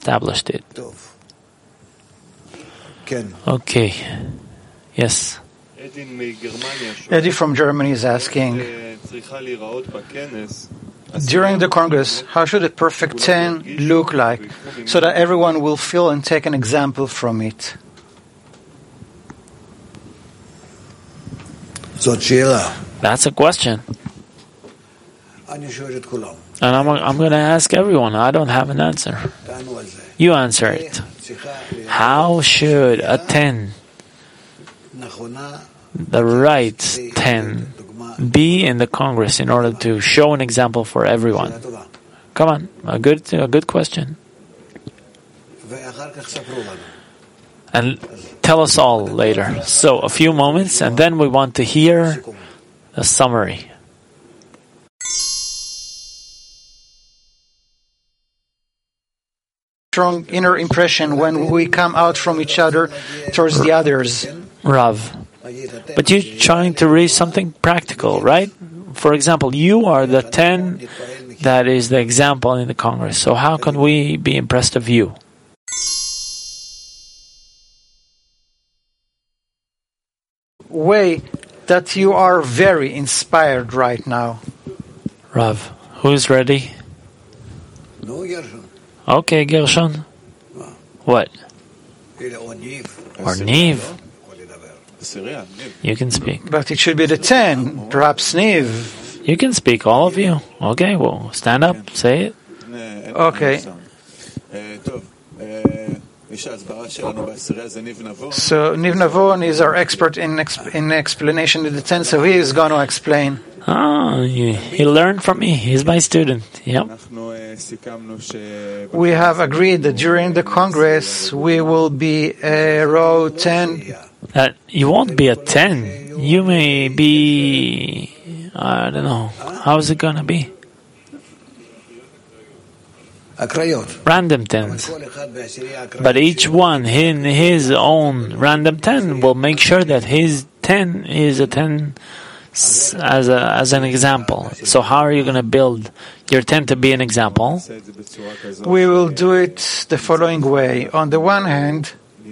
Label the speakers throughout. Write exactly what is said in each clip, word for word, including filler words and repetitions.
Speaker 1: established it. Okay. Yes.
Speaker 2: Eddie from Germany is asking, during the Congress, how should a perfect ten look like so that everyone will feel and take an example from it?
Speaker 1: That's a question. And I'm, I'm going to ask everyone. I don't have an answer. You answer it. How should a ten, the right ten, be in the Congress in order to show an example for everyone? Come on, a good, a good question. And tell us all later. So, a few moments, and then we want to hear a summary.
Speaker 2: Strong inner impression when we come out from each other towards the others.
Speaker 1: Rav, but you're trying to raise something practical, right? For example, you are the ten that is the example in the Congress. So how can we be impressed of you?
Speaker 2: Way that you are very inspired right now.
Speaker 1: Rav, who's ready? Okay, Gershon. What? Or Niv. You can speak.
Speaker 2: But it should be the ten, perhaps Niv.
Speaker 1: You can speak, all of you. Okay, well, stand up, say it.
Speaker 2: Okay. So Niv Navon is our expert in exp- in explanation of the ten, so he is going to explain.
Speaker 1: Ah, he, he learned from me. He's my student. Yep.
Speaker 2: We have agreed that during the Congress we will be a row ten.
Speaker 1: That you won't be a ten. You may be, I don't know. How's it gonna be? Random tens. But each one in his own random ten will make sure that his ten is a ten as a as an example. So how are you going to build your ten to be an example?
Speaker 2: We will do it the following way. On the one hand,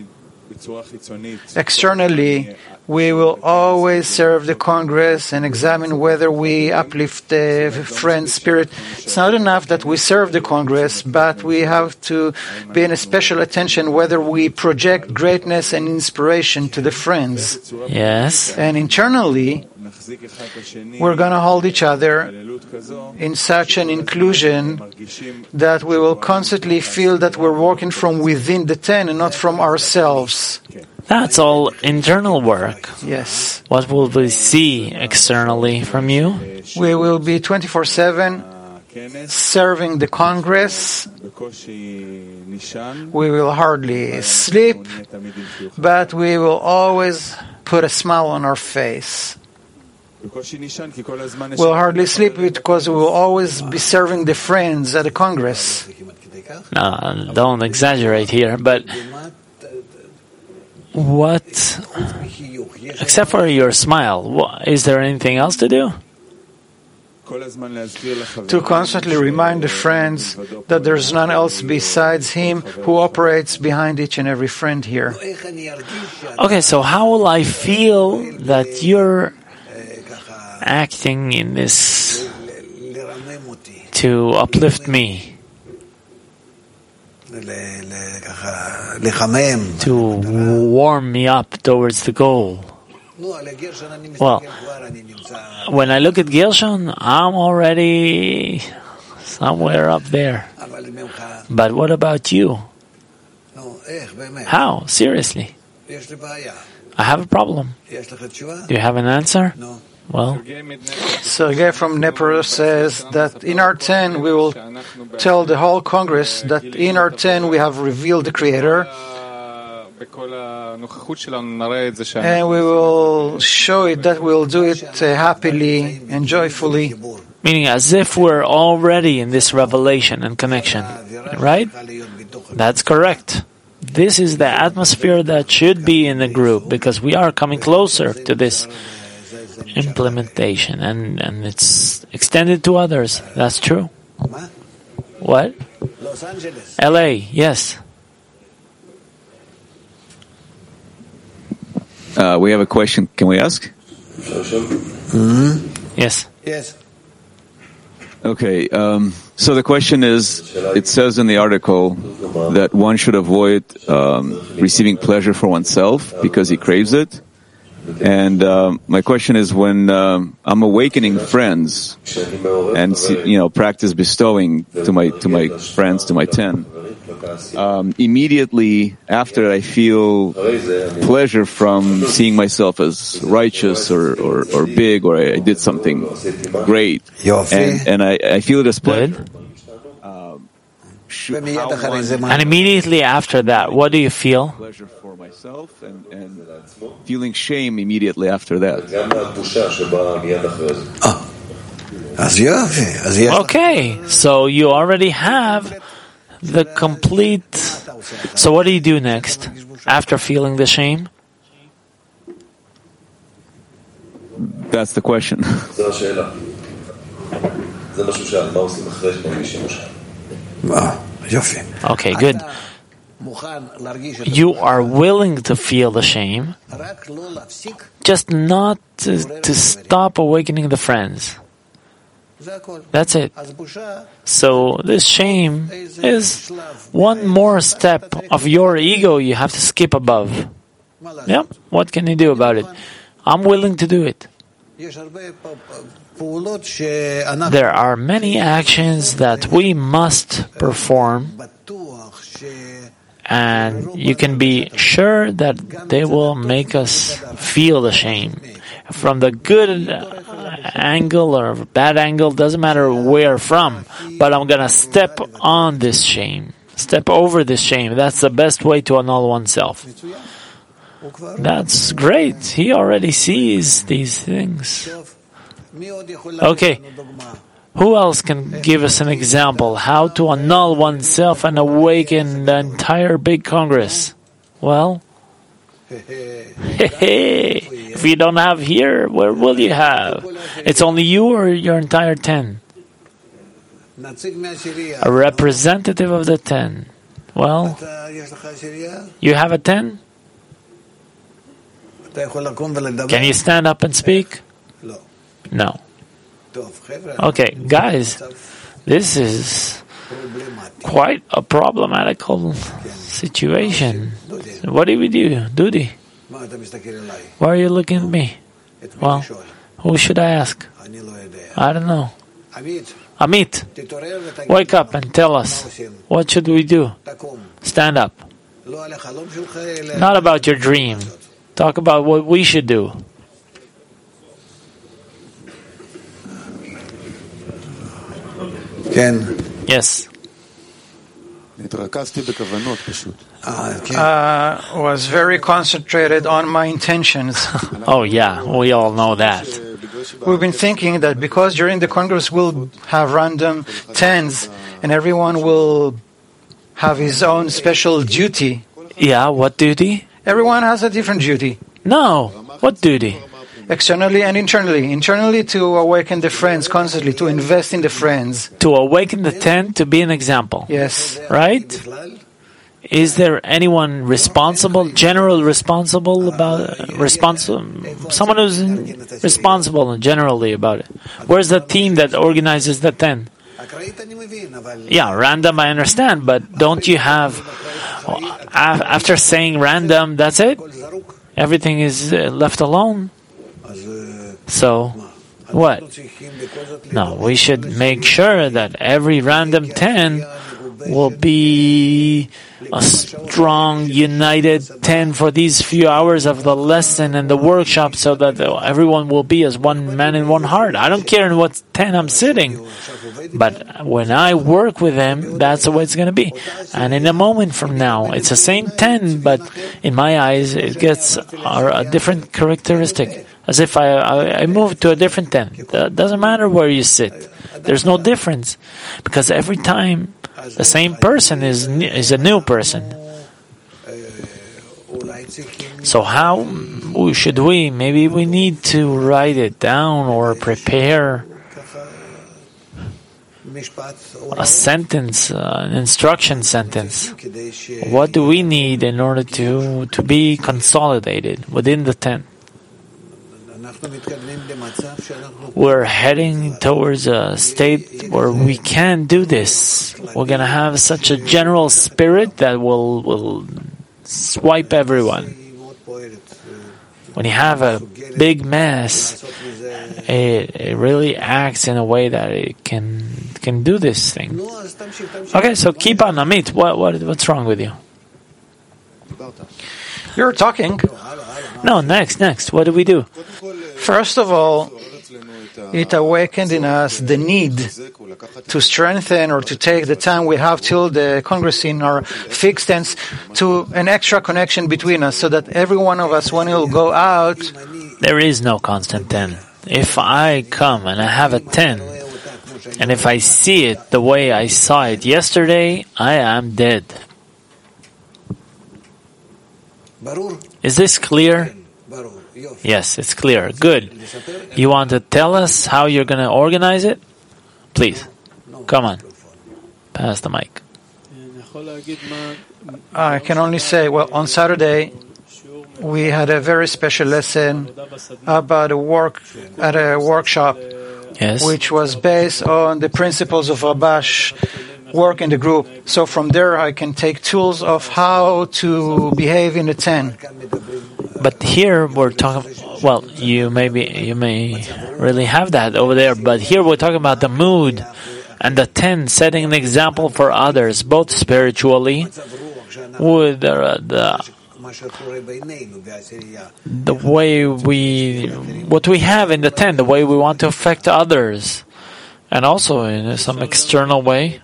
Speaker 2: externally, we will always serve the Congress and examine whether we uplift the friend spirit. It's not enough that we serve the Congress, but we have to be in a special attention whether we project greatness and inspiration to the friends.
Speaker 1: Yes.
Speaker 2: And internally, we're going to hold each other in such an inclusion that we will constantly feel that we're working from within the ten and not from ourselves.
Speaker 1: That's all internal work.
Speaker 2: Yes.
Speaker 1: What will we see externally from you?
Speaker 2: We will be twenty-four seven serving the Congress. We will hardly sleep, but we will always put a smile on our face. We'll hardly sleep because we will always be serving the friends at the Congress.
Speaker 1: No, don't exaggerate here, but what, except for your smile, what, is there anything else to do?
Speaker 2: To constantly remind the friends that there's none else besides him who operates behind each and every friend here.
Speaker 1: Okay, so how will I feel that you're acting in this to uplift me? To warm me up towards the goal. Well, when I look at Gershon, I'm already somewhere up there. But what about you? How? Seriously? I have a problem. Do you have an answer? Well,
Speaker 2: Sergei from Dnipro says that in our ten we will tell the whole Congress that in our ten we have revealed the Creator, and we will show it that we'll do it uh, happily and joyfully.
Speaker 1: Meaning as if we're already in this revelation and connection, right? That's correct. This is the atmosphere that should be in the group because we are coming closer to this implementation, and, and it's extended to others. That's true. What?
Speaker 3: Los Angeles.
Speaker 1: L A, yes.
Speaker 4: Uh, we have a question. Can we ask?
Speaker 1: Mm-hmm. Yes.
Speaker 3: Yes.
Speaker 4: Okay. Um, so the question is, it says in the article that one should avoid um, receiving pleasure for oneself because he craves it. And um, my question is, when um, I'm awakening friends and you know practice bestowing to my to my friends, to my ten, um, immediately after I feel pleasure from seeing myself as righteous or, or, or big, or I, I did something great, and, and I, I feel it as pleasure. Um, should,
Speaker 1: and immediately after that, what do you feel?
Speaker 4: Pleasure for myself and, and feeling shame immediately after that.
Speaker 1: Okay, so you already have the complete. So what do you do next after feeling the shame?
Speaker 4: That's the question.
Speaker 1: Okay, good. You are willing to feel the shame, just not to, to stop awakening the friends. That's it. So this shame is one more step of your ego you have to skip above. Yep. What can you do about it? I'm willing to do it. There are many actions that we must perform, and you can be sure that they will make us feel the shame. From the good angle or bad angle, doesn't matter where from, but I'm going to step on this shame, step over this shame. That's the best way to annul oneself. That's great. He already sees these things. Okay. Who else can give us an example how to annul oneself and awaken the entire big Congress? Well, if you don't have here, where will you have? It's only you or your entire ten? A representative of the ten. Well, you have a ten? Can you stand up and speak? No. Okay, guys, this is quite a problematical situation. What do we do, Dudi? Why are you looking at me? Well, who should I ask? I don't know. Amit, wake up and tell us. What should we do? Stand up. Not about your dream. Talk about what we should do. Yes.
Speaker 2: Uh, was very concentrated on my intentions.
Speaker 1: Oh yeah, we all know that.
Speaker 2: We've been thinking that because during the Congress we'll have random tens and everyone will have his own special duty.
Speaker 1: Yeah, what duty?
Speaker 2: Everyone has a different duty.
Speaker 1: No, what duty?
Speaker 2: Externally and internally. Internally to awaken the friends constantly, to invest in the friends.
Speaker 1: To awaken the ten, to be an example.
Speaker 2: Yes.
Speaker 1: Right? Is there anyone responsible, general responsible about, uh, responsible, someone who's responsible generally about it? Where's the team that organizes the ten? Yeah, random I understand, but don't you have, after saying random, that's it? Everything is left alone? So, what? No, we should make sure that every random ten will be a strong, united ten for these few hours of the lesson and the workshop so that everyone will be as one man in one heart. I don't care in what ten I'm sitting, but when I work with them, that's the way it's going to be. And in a moment from now, it's the same ten, but in my eyes, it gets a different characteristic. As if I, I, I move to a different ten. It doesn't matter where you sit. There's no difference. Because every time the same person is is a new person. So how should we? Maybe we need to write it down or prepare a sentence, uh, an instruction sentence. What do we need in order to, to be consolidated within the ten? We're heading towards a state where we can do this. We're going to have such a general spirit that will will swipe everyone. When you have a big mass, it, it really acts in a way that it can can do this thing. Okay, so keep on, Amit. What what what's wrong with you?
Speaker 2: You're talking.
Speaker 1: No, next, next. What do we do?
Speaker 2: First of all, it awakened in us the need to strengthen or to take the time we have till the Congress in our fixed stance to an extra connection between us so that every one of us, when we'll go out...
Speaker 1: There is no constant ten. If I come and I have a ten, and if I see it the way I saw it yesterday, I am dead. Is this clear? Yes, it's clear. Good. You want to tell us how you're going to organize it? Please. Come on. Pass the mic.
Speaker 2: I can only say, well, on Saturday, we had a very special lesson about a work at a workshop,
Speaker 1: yes,
Speaker 2: which was based on the principles of Rabash work in the group. So from there, I can take tools of how to behave in the ten.
Speaker 1: But here we're talking. Well, you may be, you may really have that over there. But here we're talking about the mood and the ten, setting an example for others, both spiritually, with the the, the way we, what we have in the ten, the way we want to affect others, and also in some external way.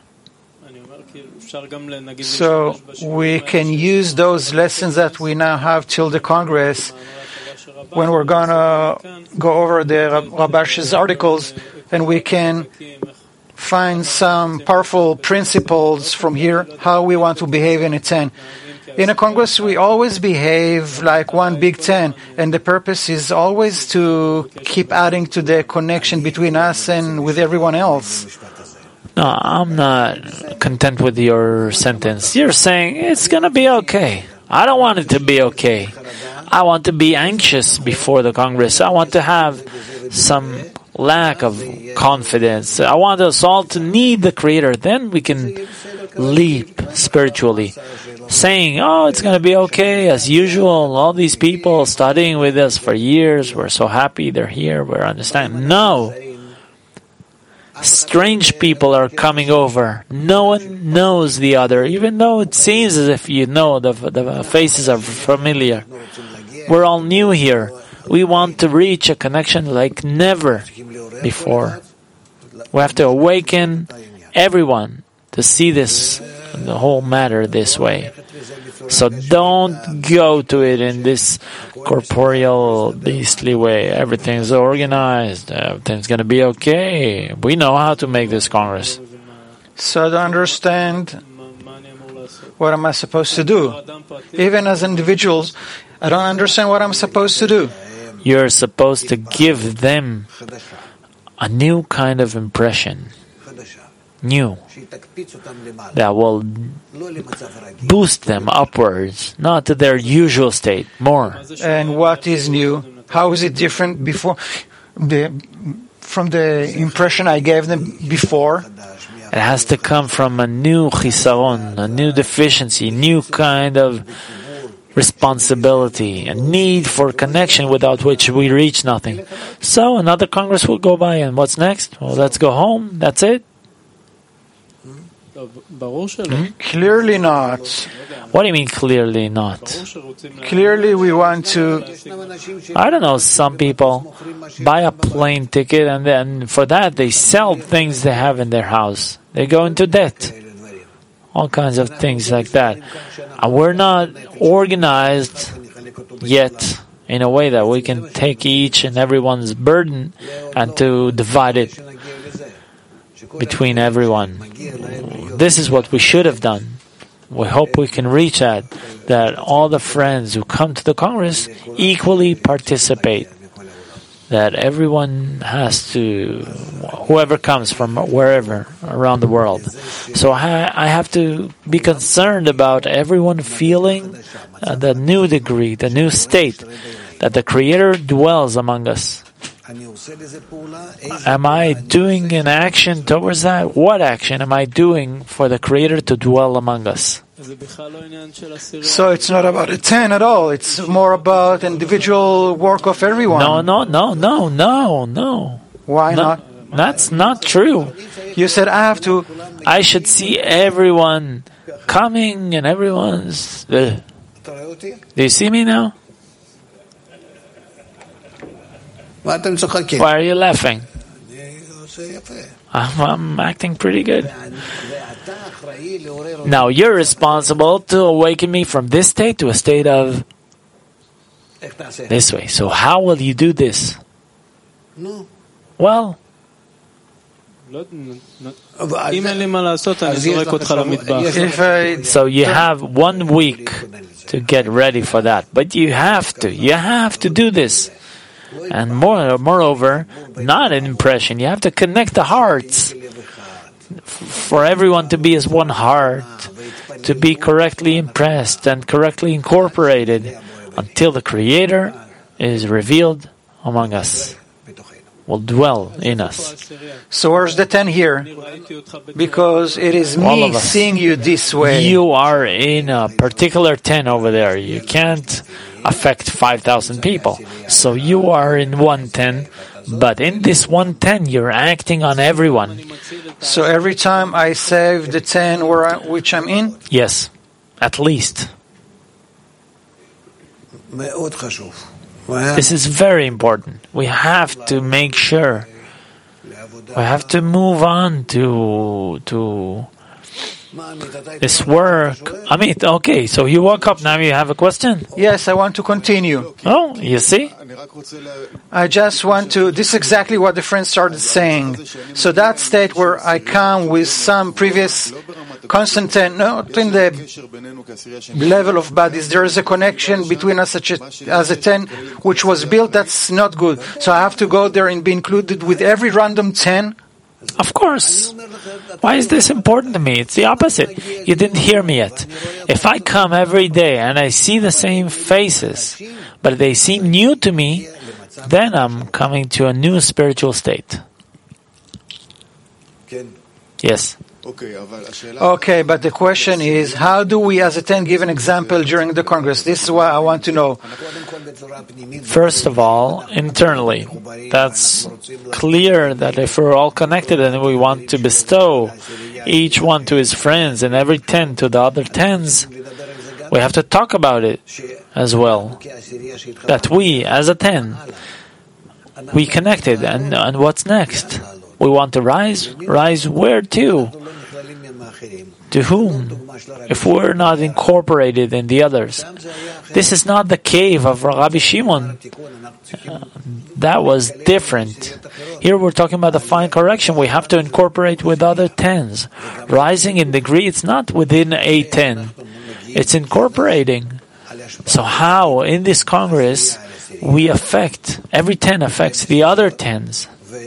Speaker 2: So we can use those lessons that we now have till the Congress when we're going to go over the Rabash's articles, and we can find some powerful principles from here, how we want to behave in a ten. In a Congress, we always behave like one big ten, and the purpose is always to keep adding to the connection between us and with everyone else.
Speaker 1: No, I'm not content with your sentence. You're saying it's going to be okay. I don't want it to be okay. I want to be anxious before the Congress. I want to have some lack of confidence. I want us all to need the Creator. Then we can leap spiritually. Saying, oh, it's going to be okay, as usual. All these people studying with us for years. We're so happy they're here. We're understanding. No. Strange people are coming over. No one knows the other, even though it seems as if you know the, the faces are familiar. We're all new here. We want to reach a connection like never before. We have to awaken everyone to see this, the whole matter this way. So don't go to it in this corporeal, beastly way. Everything's organized. Everything's going to be okay. We know how to make this Congress.
Speaker 2: So to understand, what am I supposed to do? Even as individuals, I don't understand what I'm supposed to do.
Speaker 1: You're supposed to give them a new kind of impression. New. That will boost them upwards, not to their usual state, more.
Speaker 2: And what is new? How is it different before the, from the impression I gave them before?
Speaker 1: It has to come from a new chisaron, a new deficiency, new kind of responsibility, a need for connection without which we reach nothing. So another Congress will go by, and what's next? Well, let's go home. That's it.
Speaker 2: Hmm? Clearly not.
Speaker 1: What do you mean clearly not?
Speaker 2: Clearly we want to...
Speaker 1: I don't know, some people buy a plane ticket and then for that they sell things they have in their house. They go into debt. All kinds of things like that. And we're not organized yet in a way that we can take each and everyone's burden and to divide it between everyone. This is what we should have done. We hope we can reach that, that all the friends who come to the Congress equally participate. that everyone has to, whoever comes from wherever around the world. So I, I have to be concerned about everyone feeling uh, the new degree, the new state, that the Creator dwells among us. Am I doing an action towards that? What action am I doing for the Creator to dwell among us?
Speaker 2: So it's not about a ten at all. It's more about individual work of everyone.
Speaker 1: No, no, no, no, no, no.
Speaker 2: Why
Speaker 1: no,
Speaker 2: not?
Speaker 1: That's not true.
Speaker 2: You said I have to.
Speaker 1: I should see everyone coming and everyone's. Uh, do you see me now? Why are you laughing? I'm, I'm acting pretty good. Now you're responsible to awaken me from this state to a state of this way. So how will you do this? Well,
Speaker 2: if I,
Speaker 1: so you have one week to get ready for that, but you have to, you have to do this. And more, moreover, not an impression. You have to connect the hearts for everyone to be as one heart, to be correctly impressed and correctly incorporated until the Creator is revealed among us, will dwell in us.
Speaker 2: So where's the ten here? Because it is me seeing you this way.
Speaker 1: You are in a particular ten over there. You can't affect five thousand people. So you are in one ten, but in this one ten you're acting on everyone.
Speaker 2: So every time I save the ten where I, which I'm in?
Speaker 1: Yes, at least. This is very important. We have to make sure. We have to move on to to this work. I mean, okay, so you woke up, now you have a question?
Speaker 2: Yes, I want to continue.
Speaker 1: Oh, you see?
Speaker 2: I just want to, this is exactly what the friend started saying. So that state where I come with some previous constant ten, not in the level of bodies, there is a connection between us such a, as a ten, which was built, that's not good. So I have to go there and be included with every random ten?
Speaker 1: Of course. Why is this important to me? It's the opposite. You didn't hear me yet. If I come every day and I see the same faces, but they seem new to me, then I'm coming to a new spiritual state. Yes.
Speaker 2: Okay, but the question is, how do we as a ten give an example during the Congress? This is what I want to know.
Speaker 1: First of all, internally. That's clear that if we're all connected and we want to bestow each one to his friends and every ten to the other tens, we have to talk about it as well. That we, as a ten, we connected, and, and what's next? We want to rise? Rise where to? To whom? If we're not incorporated in the others. This is not the cave of Rabbi Shimon. Uh, that was different. Here we're talking about the fine correction. We have to incorporate with other tens. Rising in degree, it's not within a ten. It's incorporating. So how, in this Congress, we affect, every ten affects the other tens.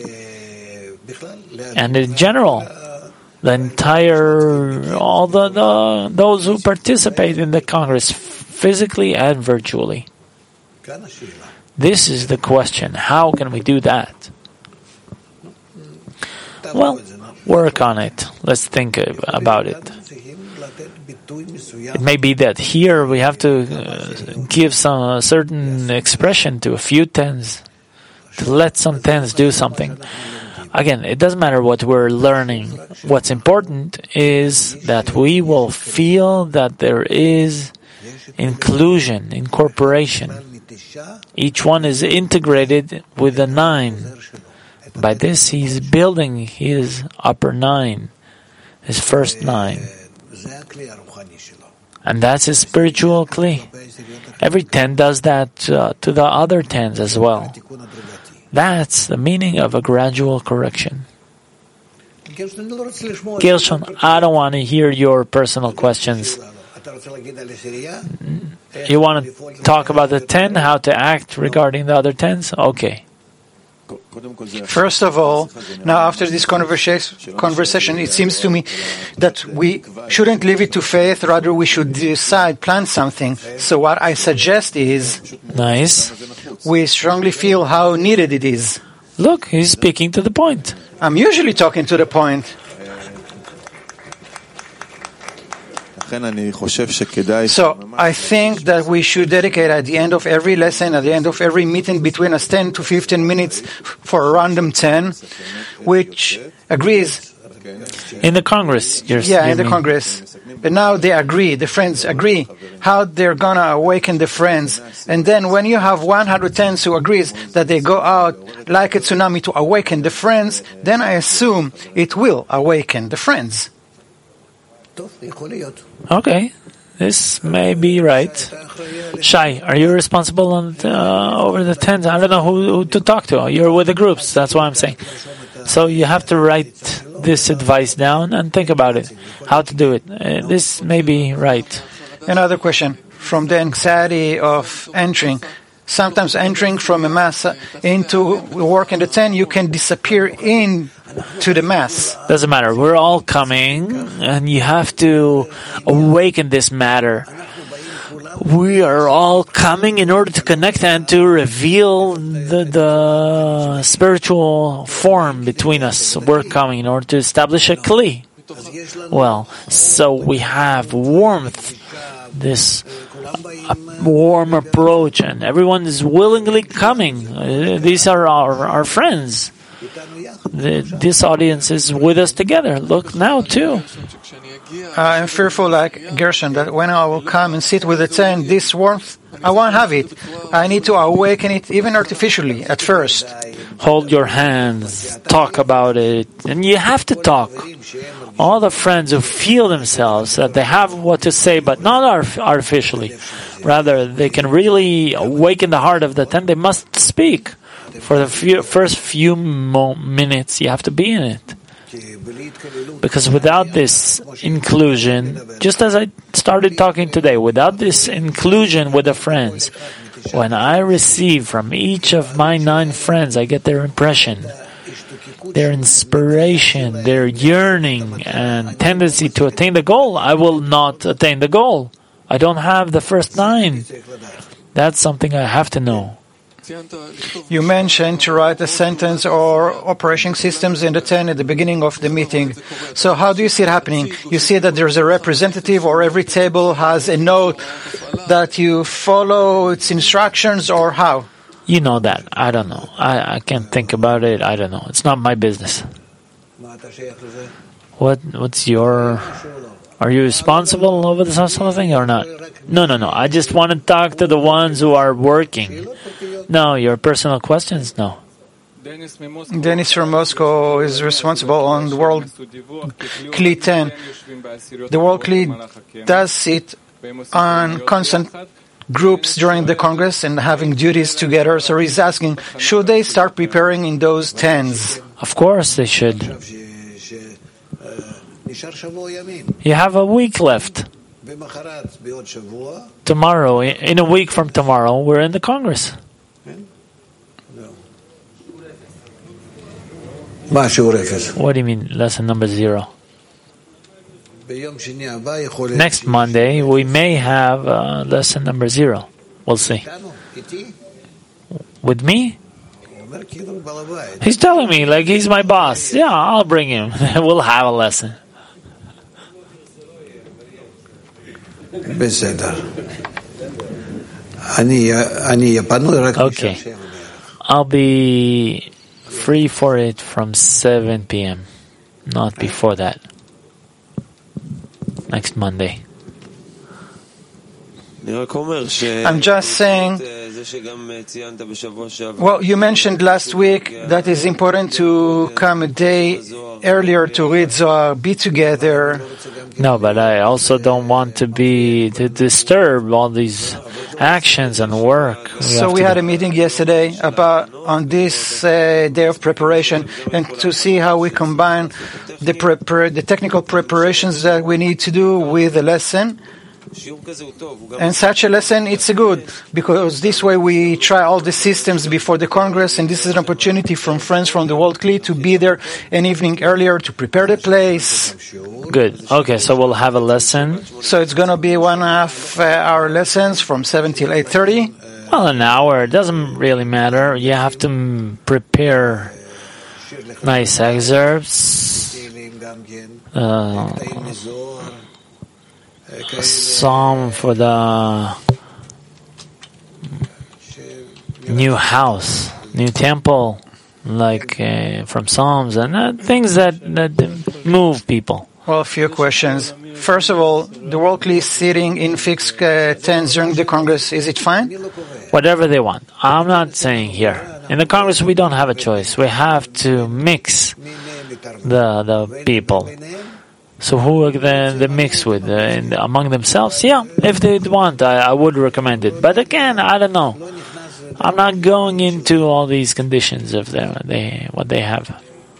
Speaker 1: And in general, the entire, all the, the those who participate in the Congress, physically and virtually. This is the question. How can we do that? Well, work on it. Let's think about it. It may be that here we have to uh, give some uh, certain expression to a few tens, to let some tens do something. Again, it doesn't matter what we're learning. What's important is that we will feel that there is inclusion, incorporation. Each one is integrated with the nine. By this, he's building his upper nine, his first nine. And that's his spiritual kli. Every ten does that uh, to the other tens as well. That's the meaning of a gradual correction. Gilshon, I don't want to hear your personal questions. You want to talk about the ten, how to act regarding the other tens? Okay.
Speaker 2: First of all, now after this conversa- conversation, it seems to me that we shouldn't leave it to faith, rather we should decide, plan something. So what I suggest is,
Speaker 1: nice.
Speaker 2: We strongly feel how needed it is.
Speaker 1: Look, he's speaking to the point.
Speaker 2: I'm usually talking to the point. So I think that we should dedicate at the end of every lesson, at the end of every meeting between us ten to fifteen minutes for a random ten, which agrees.
Speaker 1: In the Congress, you're
Speaker 2: Yeah,
Speaker 1: you
Speaker 2: in the
Speaker 1: mean.
Speaker 2: Congress. But now they agree, the friends agree how they're going to awaken the friends. And then when you have one hundred ten who agrees that they go out like a tsunami to awaken the friends, then I assume it will awaken the friends.
Speaker 1: Okay, this may be right. Shai, are you responsible on uh, over the tens? I don't know who, who to talk to. You're with the groups, that's what I'm saying. So you have to write this advice down and think about it, how to do it. Uh, this may be right.
Speaker 2: Another question. From the anxiety of entering, sometimes entering from a mass into work in the ten, you can disappear into the mass.
Speaker 1: Doesn't matter. We're all coming, and you have to awaken this matter. We are all coming in order to connect and to reveal the, the spiritual form between us. We're coming in order to establish a kli. Well, so we have warmth, this uh, warm approach, and everyone is willingly coming. Uh, these are our, our friends. The, this audience is with us together. Look now too.
Speaker 2: I am fearful, like Gershon, that when I will come and sit with the ten, this warmth, I won't have it. I need to awaken it, even artificially, at first.
Speaker 1: Hold your hands, talk about it, and you have to talk. All the friends who feel themselves that they have what to say, but not arf- artificially. Rather, they can really awaken the heart of the ten. They must speak. For the few, first few mo- minutes, you have to be in it. Because without this inclusion, just as I started talking today, without this inclusion with the friends, when I receive from each of my nine friends, I get their impression, their inspiration, their yearning and tendency to attain the goal, I will not attain the goal. I don't have the first nine. That's something I have to know.
Speaker 2: You mentioned to write a sentence or operating systems in the ten at the beginning of the meeting. So how do you see it happening? You see that there's a representative, or every table has a note that you follow its instructions, or how?
Speaker 1: You know that. I don't know. I, I can't think about it. I don't know. It's not my business. What? What's your... Are you responsible over this sort of thing or not? No, no, no. I just want to talk to the ones who are working. No, your personal questions? No.
Speaker 2: Dennis from Moscow is responsible on the World Kli ten. The World Kli does sit on constant groups during the Congress and having duties together. So he's asking, should they start preparing in those tens?
Speaker 1: Of course they should. You have a week left. Tomorrow, in a week from tomorrow, we're in the Congress. What do you mean, lesson number zero? Next Monday, we may have uh, lesson number zero. We'll see. With me? He's telling me like he's my boss. Yeah, I'll bring him. We'll have a lesson. Okay. I'll be free for it from seven p.m. Not before that. Next Monday.
Speaker 2: I'm just saying, well, you mentioned last week that it's important to come a day earlier to read Zohar, be together.
Speaker 1: No, but I also don't want to be, to disturb all these actions and work. We
Speaker 2: so we had do. a meeting yesterday about, on this uh, day of preparation, and to see how we combine the, prepar- the technical preparations that we need to do with the lesson. And such a lesson, it's good, because this way we try all the systems before the Congress, and this is an opportunity from friends from the World Kli to be there an evening earlier to prepare the place.
Speaker 1: Good. Okay, so we'll have a lesson.
Speaker 2: So it's going to be one half uh, hour lessons from seven till eight thirty.
Speaker 1: Well, an hour. It doesn't really matter. You have to mm, prepare nice excerpts. Uh, a psalm for the new house, new temple, like uh, from Psalms, and uh, things that, that move people.
Speaker 2: Well, a few questions. First of all, the World Kli sitting in fixed uh, tents during the Congress, is it fine?
Speaker 1: Whatever they want. I'm not saying here. In the Congress, we don't have a choice. We have to mix the the people. So who they, they mix with uh, in, among themselves? Yeah, if they want, I, I would recommend it. But again, I don't know. I'm not going into all these conditions of their, they what they have.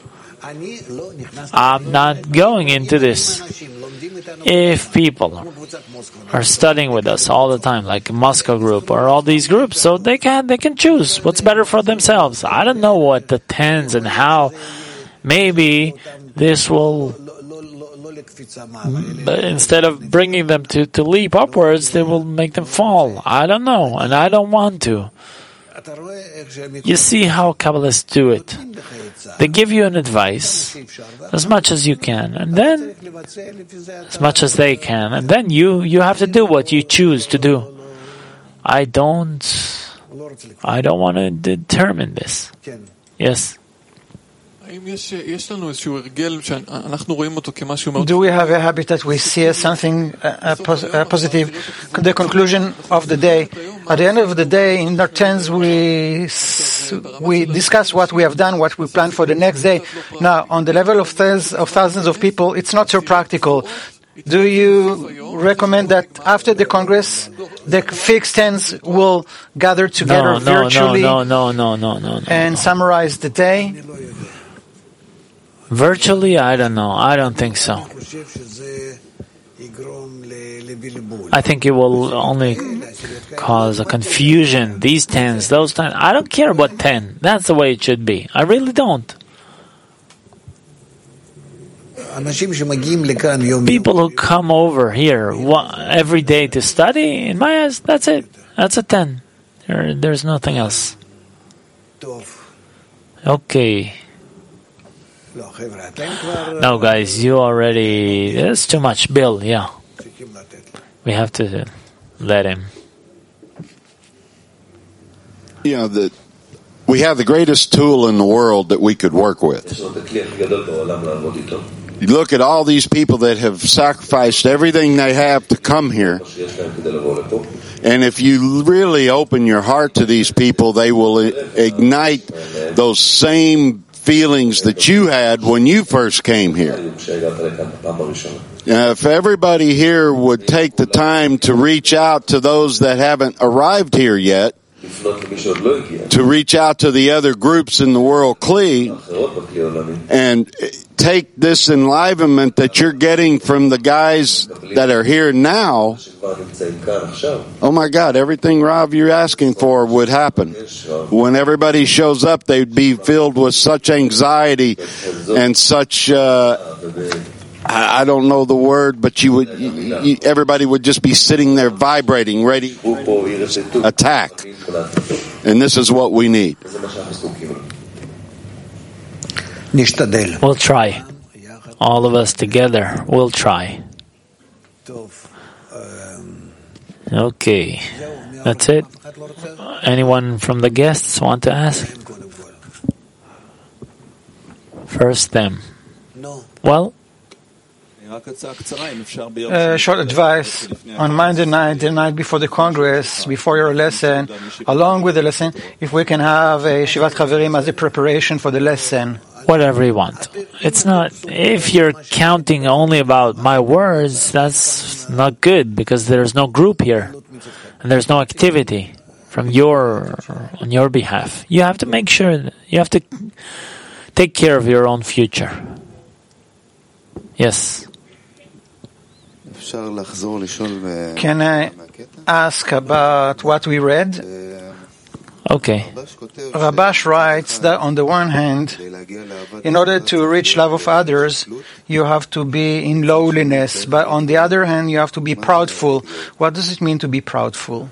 Speaker 1: I'm not going into this. If people are studying with us all the time, like Moscow group or all these groups, so they can they can choose what's better for themselves. I don't know what the tens and how. Maybe this will, but instead of bringing them to, to leap upwards, they will make them fall. I don't know, and I don't want to. You see how Kabbalists do it. They give you an advice as much as you can, and then as much as they can, and then you, you have to do what you choose to do. I don't I don't want to determine this. Yes.
Speaker 2: Do we have a habit that we see as something uh, pos- uh, positive? The conclusion of the day. At the end of the day, in our tens, we we discuss what we have done, what we plan for the next day. Now, on the level of thousands of thousands of people, it's not so practical. Do you recommend that after the Congress, the fixed tens will gather together
Speaker 1: no, no,
Speaker 2: virtually
Speaker 1: no, no, no, no, no, no,
Speaker 2: and
Speaker 1: no.
Speaker 2: summarize the day?
Speaker 1: Virtually, I don't know. I don't think so. I think it will only cause a confusion. These tens, those tens. I don't care about ten. That's the way it should be. I really don't. People who come over here every day to study, in my eyes, that's it. That's a ten. There, there's nothing else. Okay. No, guys, you already... That's too much. Bill, yeah. We have to let him.
Speaker 3: You know, the, we have the greatest tool in the world that we could work with. You look at all these people that have sacrificed everything they have to come here. And if you really open your heart to these people, they will ignite those same feelings that you had when you first came here. Uh, if everybody here would take the time to reach out to those that haven't arrived here yet, to reach out to the other groups in the World Kli, and take this enlivenment that you're getting from the guys that are here now, oh my God, everything, Rav, you're asking for would happen. When everybody shows up, they'd be filled with such anxiety and such, uh, I, I don't know the word, but you would, you, you, everybody would just be sitting there vibrating, ready to attack. And this is what we need.
Speaker 1: We'll try. All of us together, we'll try. Okay. That's it. Anyone from the guests want to ask? First them. Well,
Speaker 2: Uh, short advice on Monday night, the night before the Congress, before your lesson, along with the lesson, if we can have a Shivat Chaverim as a preparation for the lesson.
Speaker 1: Whatever you want. It's not, if you're counting only about my words, that's not good, because there's no group here, and there's no activity from your, on your behalf. You have to make sure, that you have to take care of your own future. Yes.
Speaker 2: Can I ask about what we read?
Speaker 1: Okay.
Speaker 2: Rabash writes that on the one hand, in order to reach love of others, you have to be in lowliness, but on the other hand, you have to be proudful. What does it mean to be proudful?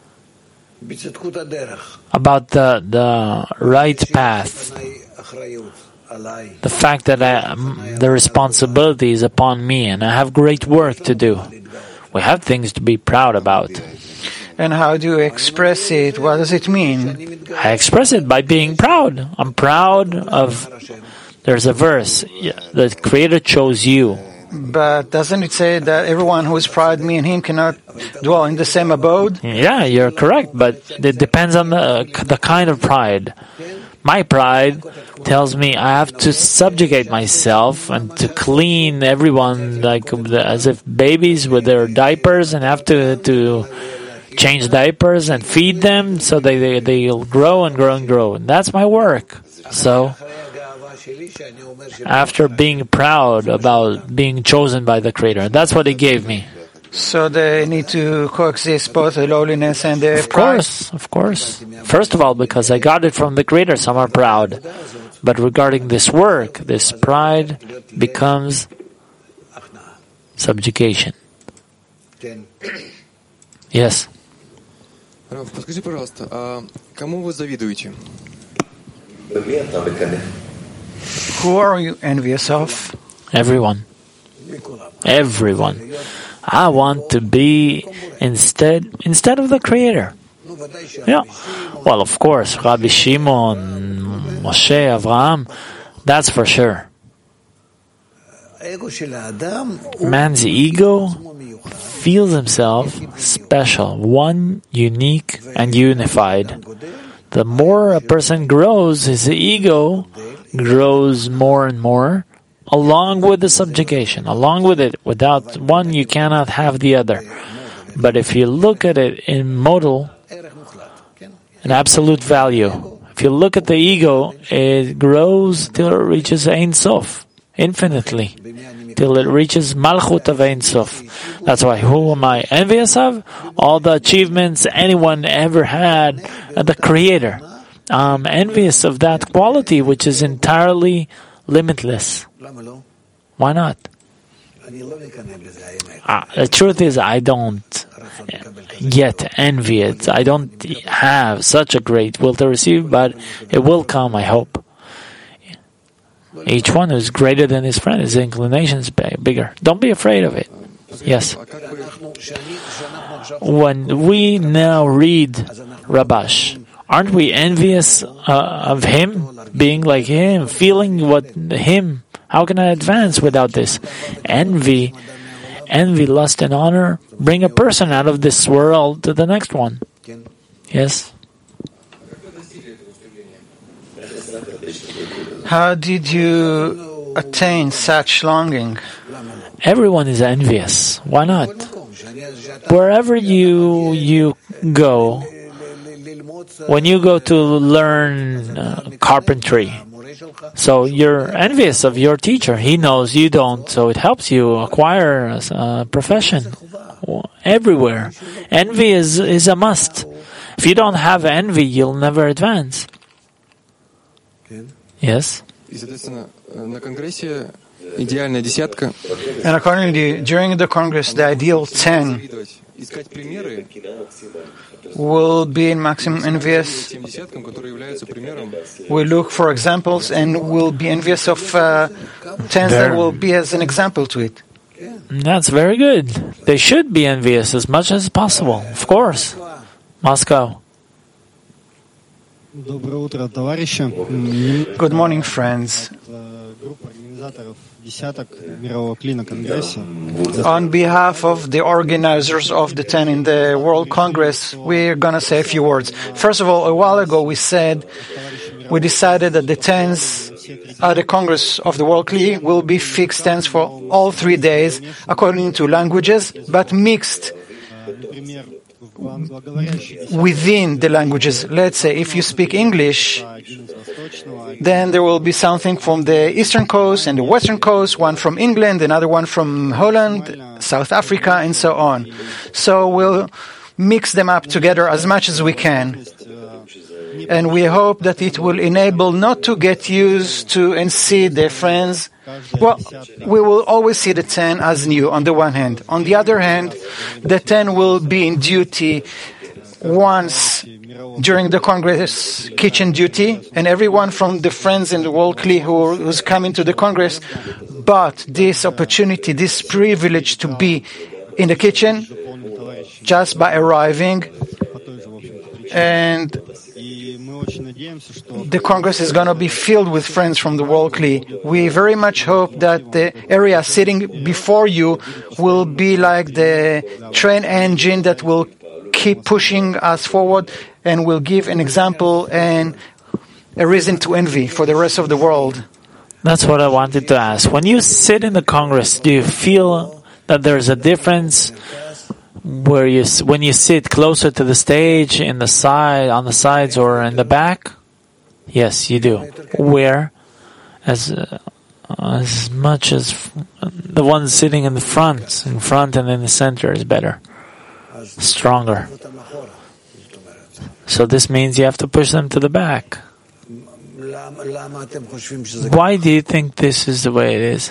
Speaker 1: About the the right path, the fact that I, the responsibility is upon me and I have great work to do. We have things to be proud about.
Speaker 2: And how do you express it? What does it mean?
Speaker 1: I express it by being proud. I'm proud of, there's a verse, the Creator chose you.
Speaker 2: But doesn't it say that everyone who is proud, me and him, cannot dwell in the same abode?
Speaker 1: Yeah, you're correct, but it depends on the, the kind of pride. My pride tells me I have to subjugate myself and to clean everyone like as if babies with their diapers and have to to change diapers and feed them so they, they, they'll grow and grow and grow. And that's my work. So, after being proud about being chosen by the Creator, that's what He gave me.
Speaker 2: So they need to coexist, both the lowliness and the
Speaker 1: Of
Speaker 2: pride?
Speaker 1: course, of course. First of all, because I got it from the Creator, so I'm proud. But regarding this work, this pride becomes subjugation. Yes.
Speaker 5: Раф, подскажи, пожалуйста, а кому вы завидуете?
Speaker 2: Who are you envious of?
Speaker 1: Everyone. Everyone. I want to be instead instead of the Creator. Yeah. Well, of course, Rabbi Shimon, Moshe, Avraham, that's for sure. Man's ego feels himself special, one, unique, and unified. The more a person grows, his ego grows more and more, along with the subjugation, along with it. Without one, you cannot have the other. But if you look at it in modal, an absolute value, if you look at the ego, it grows till it reaches Ein Sof, infinitely, till it reaches Malchut of Ein Sof. That's why, who am I envious of? All the achievements anyone ever had, the Creator. I'm envious of that quality, which is entirely limitless. Why not? Uh, the truth is, I don't yet envy it. I don't have such a great will to receive, but it will come, I hope. Each one who's greater than his friend, his inclination is bigger. Don't be afraid of it. Yes. When we now read Rabash, aren't we envious uh, of him, being like him, feeling what him? How can I advance without this? Envy, envy, lust, and honor bring a person out of this world to the next one. Yes?
Speaker 2: How did you attain such longing?
Speaker 1: Everyone is envious. Why not? Wherever you you go, when you go to learn uh, carpentry, so you're envious of your teacher. He knows, you don't, so it helps you acquire a profession. Everywhere. Envy is, is a must. If you don't have envy, you'll never advance. Yes?
Speaker 5: На конгрессе идеальная десятка.
Speaker 2: And accordingly, during the Congress, the ideal ten
Speaker 5: Искать примеры
Speaker 2: will be in maximum envious.
Speaker 5: тем десяткам, которые являются примером.
Speaker 2: We look for examples and will be envious of uh, tens that will be as an example to it.
Speaker 1: That's very good. They should be envious as much as possible. Of course. Moscow.
Speaker 2: Good morning, friends. On behalf of the organizers of the ten in the World Congress, we're going to say a few words. First of all, a while ago we said, we decided that the tens at the Congress of the World Kli will be fixed tens for all three days according to languages, but mixed within the languages. Let's say if you speak English, then there will be something from the eastern coast and the western coast, one from England, another one from Holland, South Africa, and so on. So we'll mix them up together as much as we can. And we hope that it will enable not to get used to and see their friends. Well, we will always see the ten as new on the one hand. On the other hand, the ten will be in duty once during the Congress kitchen duty, and everyone from the friends in the World Kli who who's coming to the Congress. But this opportunity, this privilege to be in the kitchen just by arriving, and the Congress is going to be filled with friends from the World Kli. We very much hope that the area sitting before you will be like the train engine that will keep pushing us forward and will give an example and a reason to envy for the rest of the world.
Speaker 1: That's what I wanted to ask. When you sit in the Congress, do you feel that there's a difference where you, when you sit closer to the stage, in the side, on the sides, or in the back? Yes, you do. Where? As uh, as much as the ones sitting in the front, in front and in the center is better, stronger. So this means you have to push them to the back. Why do you think this is the way it is?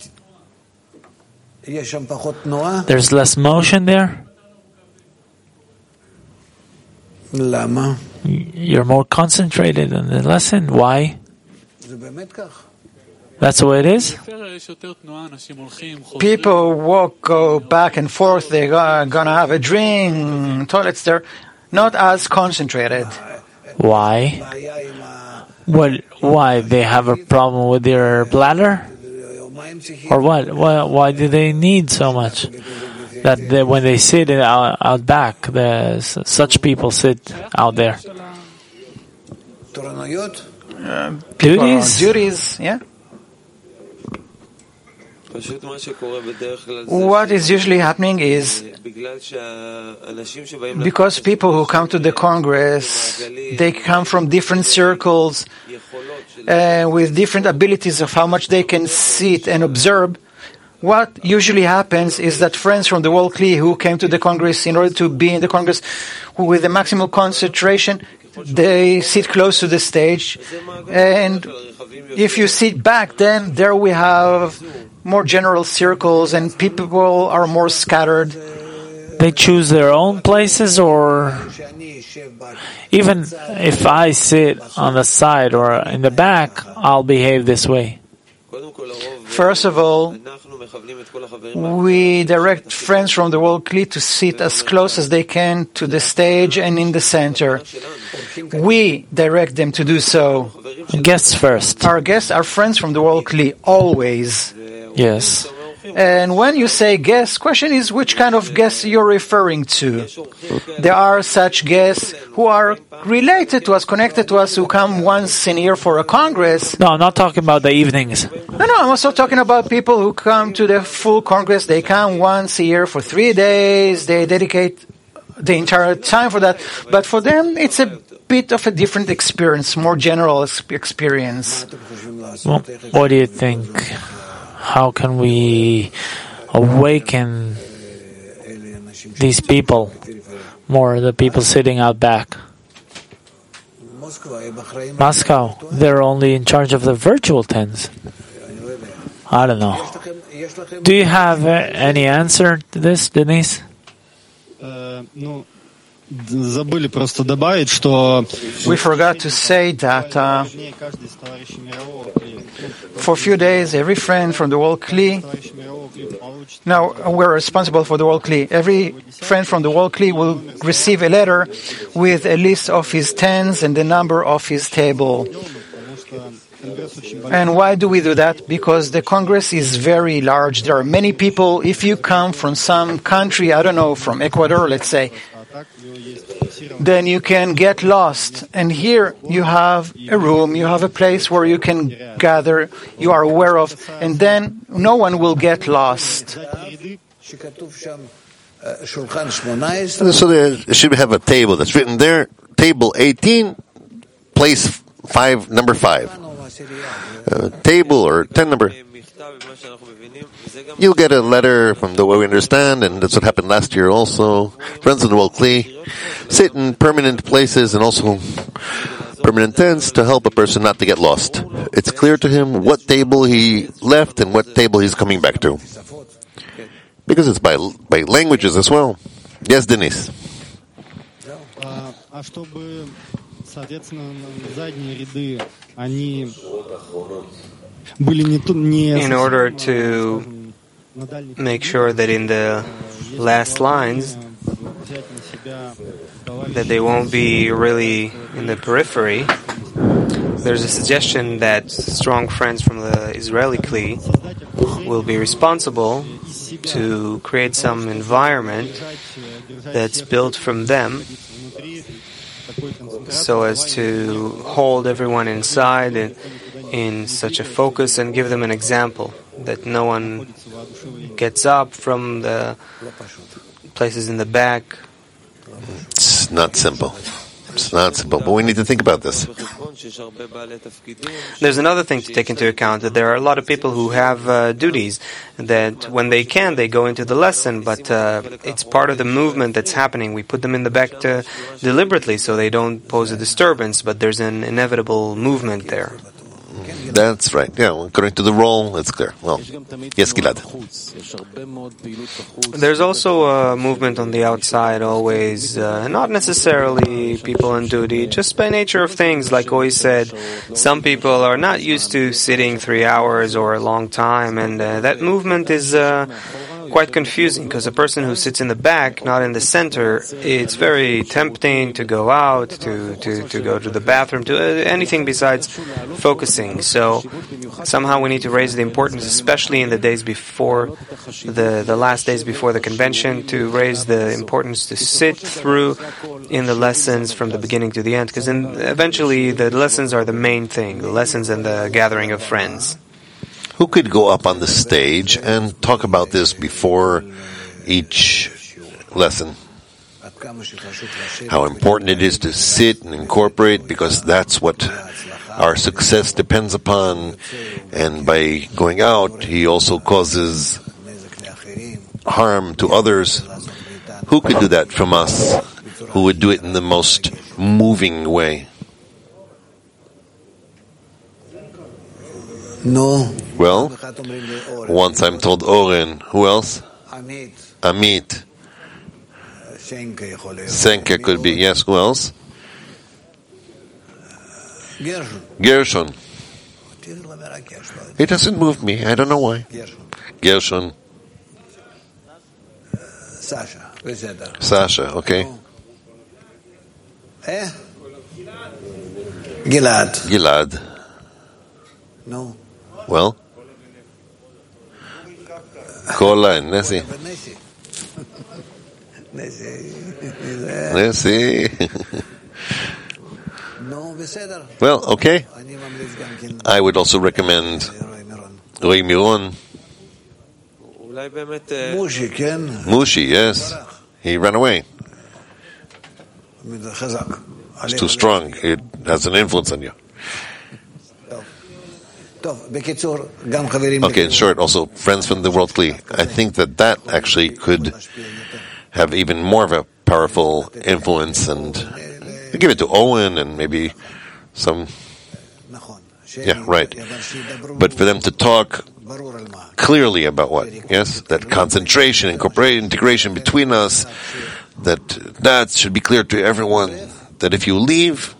Speaker 1: There's less motion there? You're more concentrated on the lesson. Why? That's the way it is?
Speaker 2: People walk, go back and forth. They're going to have a drink, toilets there. Not as concentrated.
Speaker 1: Why? Well, why? They have a problem with their bladder? Or what? Why, why do they need so much? That they, when they sit out, out back, the, such people sit out there.
Speaker 2: Uh,
Speaker 1: duties?
Speaker 2: Duties, yeah. What is usually happening is because people who come to the Congress, they come from different circles uh, with different abilities of how much they can sit and observe. What usually happens is that friends from the World Kli who came to the Congress in order to be in the Congress with the maximum concentration, they sit close to the stage. And if you sit back, then there we have more general circles and people are more scattered.
Speaker 1: They choose their own places, or even if I sit on the side or in the back, I'll behave this way.
Speaker 2: First of all, we direct friends from the World Kli to sit as close as they can to the stage and in the center. We direct them to do so.
Speaker 1: Guests first.
Speaker 2: Our guests are friends from the World Kli, always.
Speaker 1: Yes.
Speaker 2: And when you say guests, question is which kind of guests you're referring to. There are such guests who are related to us, connected to us, who come once in a year for a Congress.
Speaker 1: No, I'm not talking about the evenings.
Speaker 2: No, no, I'm also talking about people who come to the full Congress. They come once a year for three days. They dedicate the entire time for that. But for them, it's a bit of a different experience, more general experience.
Speaker 1: Well, what do you think? How can we awaken these people, more the people sitting out back? Moscow, they're only in charge of the virtual tens. I don't know. Do you have uh, any answer to this, Denise?
Speaker 6: Забыли просто добавить, что
Speaker 2: we forgot to say that uh, for a few days, every friend from the World Kli, now we're responsible for the World Kli, every friend from the World Kli will receive a letter with a list of his tens and the number of his table. And why do we do that? Because the Congress is very large. There are many people. If you come from some country, I don't know, from Ecuador, let's say, then you can get lost. And here you have a room, you have a place where you can gather, you are aware of, and then no one will get lost.
Speaker 7: So there should have a table that's written there. Table eighteen, place five, number five. Uh, table or ten number. You'll get a letter from the way we understand, and that's what happened last year also. Friends of the World Kli sit in permanent places and also permanent tents to help a person not to get lost. It's clear to him what table he left and what table he's coming back to. Because it's by by languages as well. Yes, Denise.
Speaker 8: In order to make sure that in the last lines that they won't be really in the periphery, there's a suggestion that strong friends from the Israeli Kli will be responsible to create some environment that's built from them so as to hold everyone inside in, in such a focus and give them an example that no one gets up from the places in the back.
Speaker 7: It's not simple. It's not simple, but we need to think about this.
Speaker 8: There's another thing to take into account, that there are a lot of people who have uh, duties, that when they can, they go into the lesson, but uh, it's part of the movement that's happening. We put them in the back to, deliberately so they don't pose a disturbance, but there's an inevitable movement there.
Speaker 7: That's right. Yeah, according to the role, it's clear. Well, yes, Gilad.
Speaker 8: There's also a movement on the outside always, uh, not necessarily people on duty, just by nature of things. Like always said, some people are not used to sitting three hours or a long time, and uh, that movement is uh, quite confusing, because a person who sits in the back, not in the center, it's very tempting to go out, to, to, to go to the bathroom, to uh, anything besides focusing. So somehow we need to raise the importance, especially in the days before, the, the last days before the convention, to raise the importance to sit through in the lessons from the beginning to the end, because eventually the lessons are the main thing, the lessons and the gathering of friends.
Speaker 7: Who could go up on the stage and talk about this before each lesson? How important it is to sit and incorporate, because that's what our success depends upon. And by going out, he also causes harm to others. Who could do that from us? Who would do it in the most moving way?
Speaker 9: No.
Speaker 7: Well, once I'm told Oren. Who else? Amit. Senke could be. Yes, who else? Gershon. It doesn't move me. I don't know why. Gershon. Sasha, okay.
Speaker 9: Gilad.
Speaker 7: Gilad.
Speaker 9: No.
Speaker 7: Well? Kola and Nessie. Nessie. Well, okay. I would also recommend Roy Miron. Mushi, yes. He ran away. It's too strong. It has an influence on you. Okay, in short, also, friends from the World Kli. I think that that actually could have even more of a powerful influence, and give it to Owen and maybe some... Yeah, right. But for them to talk clearly about what? Yes? That concentration, incorporation, integration between us, that that should be clear to everyone, that if you leave...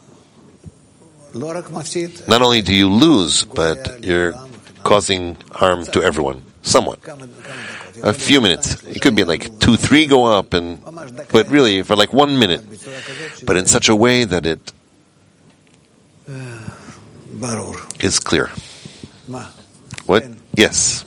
Speaker 7: Not only do you lose, but you're causing harm to everyone, somewhat. A few minutes. It could be like two, three go up, and but really for like one minute. But in such a way that it is clear. What? Yes.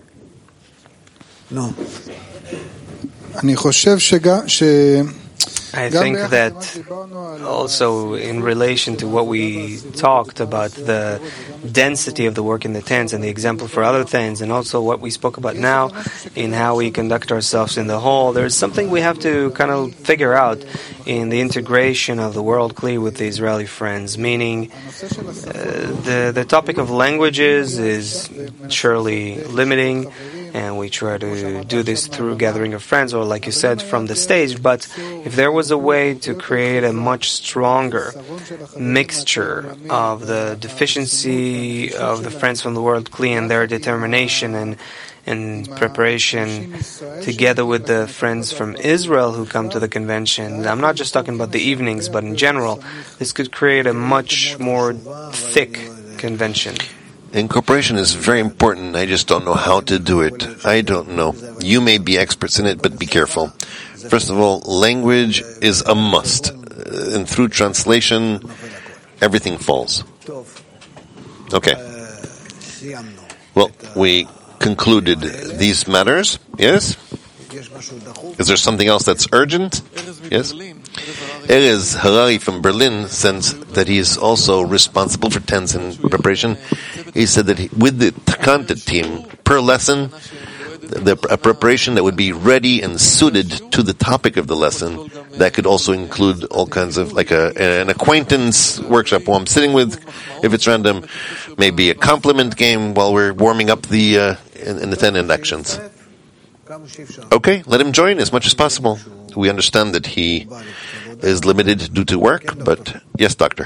Speaker 9: No.
Speaker 10: אני חושב שגם,
Speaker 8: I think that also in relation to what we talked about, the density of the work in the tents and the example for other tents, and also what we spoke about now in how we conduct ourselves in the hall, there's something we have to kind of figure out in the integration of the World Kli with the Israeli friends, meaning uh, the, the topic of languages is surely limiting, and we try to do this through gathering of friends, or like you said, from the stage. But if there was a way to create a much stronger mixture of the deficiency of the friends from the World Kli and their determination and and preparation together with the friends from Israel who come to the convention, I'm not just talking about the evenings, but in general, this could create a much more thick convention.
Speaker 7: Incorporation is very important. I just don't know how to do it. I don't know. You may be experts in it, but be careful. First of all, language is a must. And through translation, everything falls. Okay. Well, we concluded these matters. Yes? Is there something else that's urgent? Yes? Erez Harari from Berlin says that he is also responsible for tents and preparation. He said that he, with the content team, per lesson, the, a preparation that would be ready and suited to the topic of the lesson, that could also include all kinds of, like a, an acquaintance workshop while I'm sitting with, if it's random, maybe a compliment game while we're warming up the, uh, in, in the ten inductions. Okay, let him join as much as possible. We understand that he is limited due to work, but yes, doctor.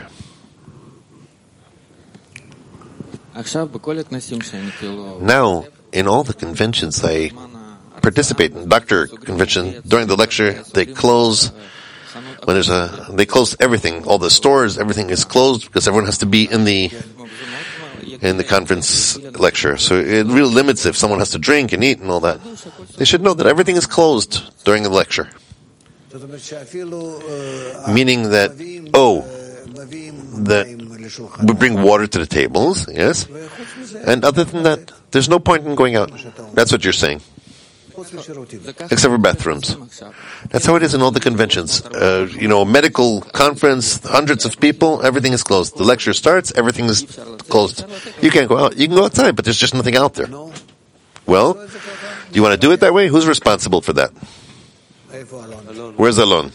Speaker 7: Now, in all the conventions I participate in, doctor convention, during the lecture, they close, when there's a, they close everything, all the stores, everything is closed because everyone has to be in the, in the conference lecture. So it really limits if someone has to drink and eat and all that. They should know that everything is closed during the lecture. Meaning that, oh, that we bring water to the tables, yes? And other than that, there's no point in going out. That's what you're saying. Except for bathrooms. That's how it is in all the conventions. Uh, you know, medical conference, hundreds of people, everything is closed. The lecture starts, everything is closed. You can't go out. You can go outside, but there's just nothing out there. Well, do you want to do it that way? Who's responsible for that? Where's Alon?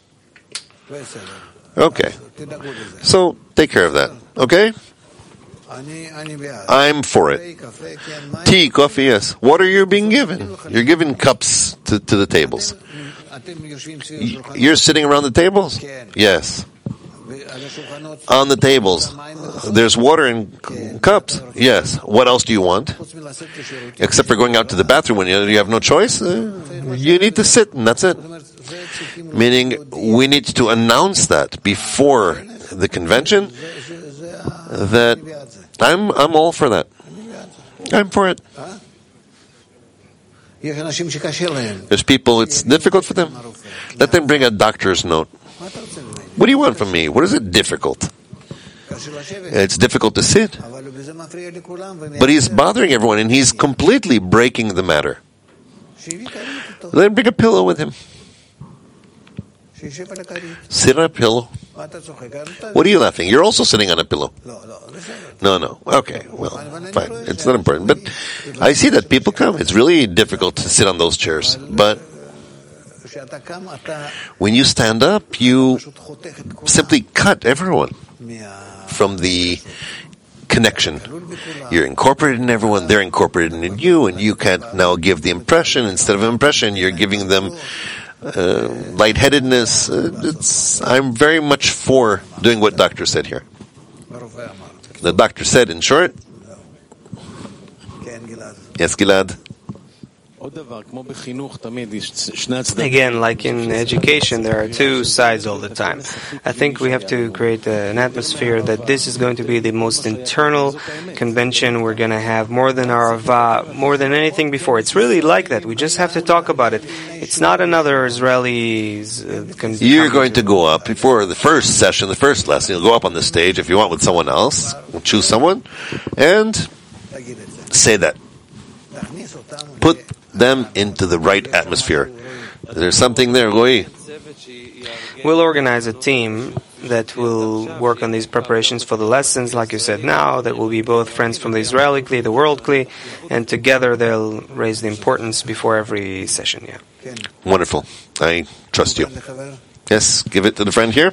Speaker 7: Okay. So, take care of that. Okay? I'm for it. Tea, coffee, yes. Water you're being given. You're given cups to, to the tables. You're sitting around the tables? Yes. On the tables. There's water in cups? Yes. What else do you want? Except for going out to the bathroom when you, you have no choice? Uh, you need to sit and that's it. Meaning, we need to announce that before the convention that I'm I'm all for that. I'm for it. There's people, it's difficult for them. Let them bring a doctor's note. What do you want from me? What is it difficult? It's difficult to sit. But he's bothering everyone and he's completely breaking the matter. Let him bring a pillow with him. Sit on a pillow. What are you laughing? You're also sitting on a pillow. No, no. Okay, well, fine. It's not important. But I see that people come. It's really difficult to sit on those chairs. But when you stand up, you simply cut everyone from the connection. You're incorporated in everyone, they're incorporated in you, and you can't now give the impression. Instead of impression, you're giving them Uh, lightheadedness. Uh, it's, I'm very much for doing what doctor said here. The doctor said, in short, yes, Gilad.
Speaker 8: Again, like in education, there are two sides all the time. I think we have to create an atmosphere that this is going to be the most internal convention we're going to have, more than our Ava, more than anything before. It's really like that. We just have to talk about it. It's not another Israeli uh, con-
Speaker 7: You're going to go up before the first session, the first lesson. You'll go up on the stage if you want with someone else. We'll choose someone and say that. Put them into the right atmosphere. There's something there, Roy.
Speaker 8: We'll organize a team that will work on these preparations for the lessons, like you said now, that will be both friends from the Israeli Kli, the World Kli, and together they'll raise the importance before every session. Yeah.
Speaker 7: Wonderful. I trust you. Yes, give it to the friend here.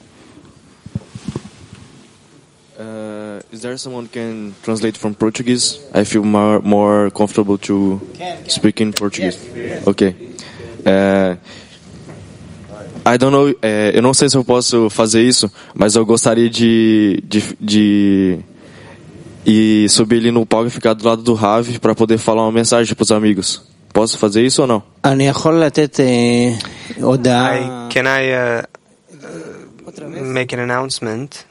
Speaker 10: Uh, is there someone who can translate from Portuguese? I feel more, more comfortable to speak in Portuguese. Ok. Uh, I don't know, é, eu não sei se eu posso fazer isso, mas eu gostaria de, de, de ir subir ali no palco e ficar do lado do Rav para poder falar uma mensagem para os amigos. Posso fazer isso ou não?
Speaker 8: I, can I uh, make an announcement?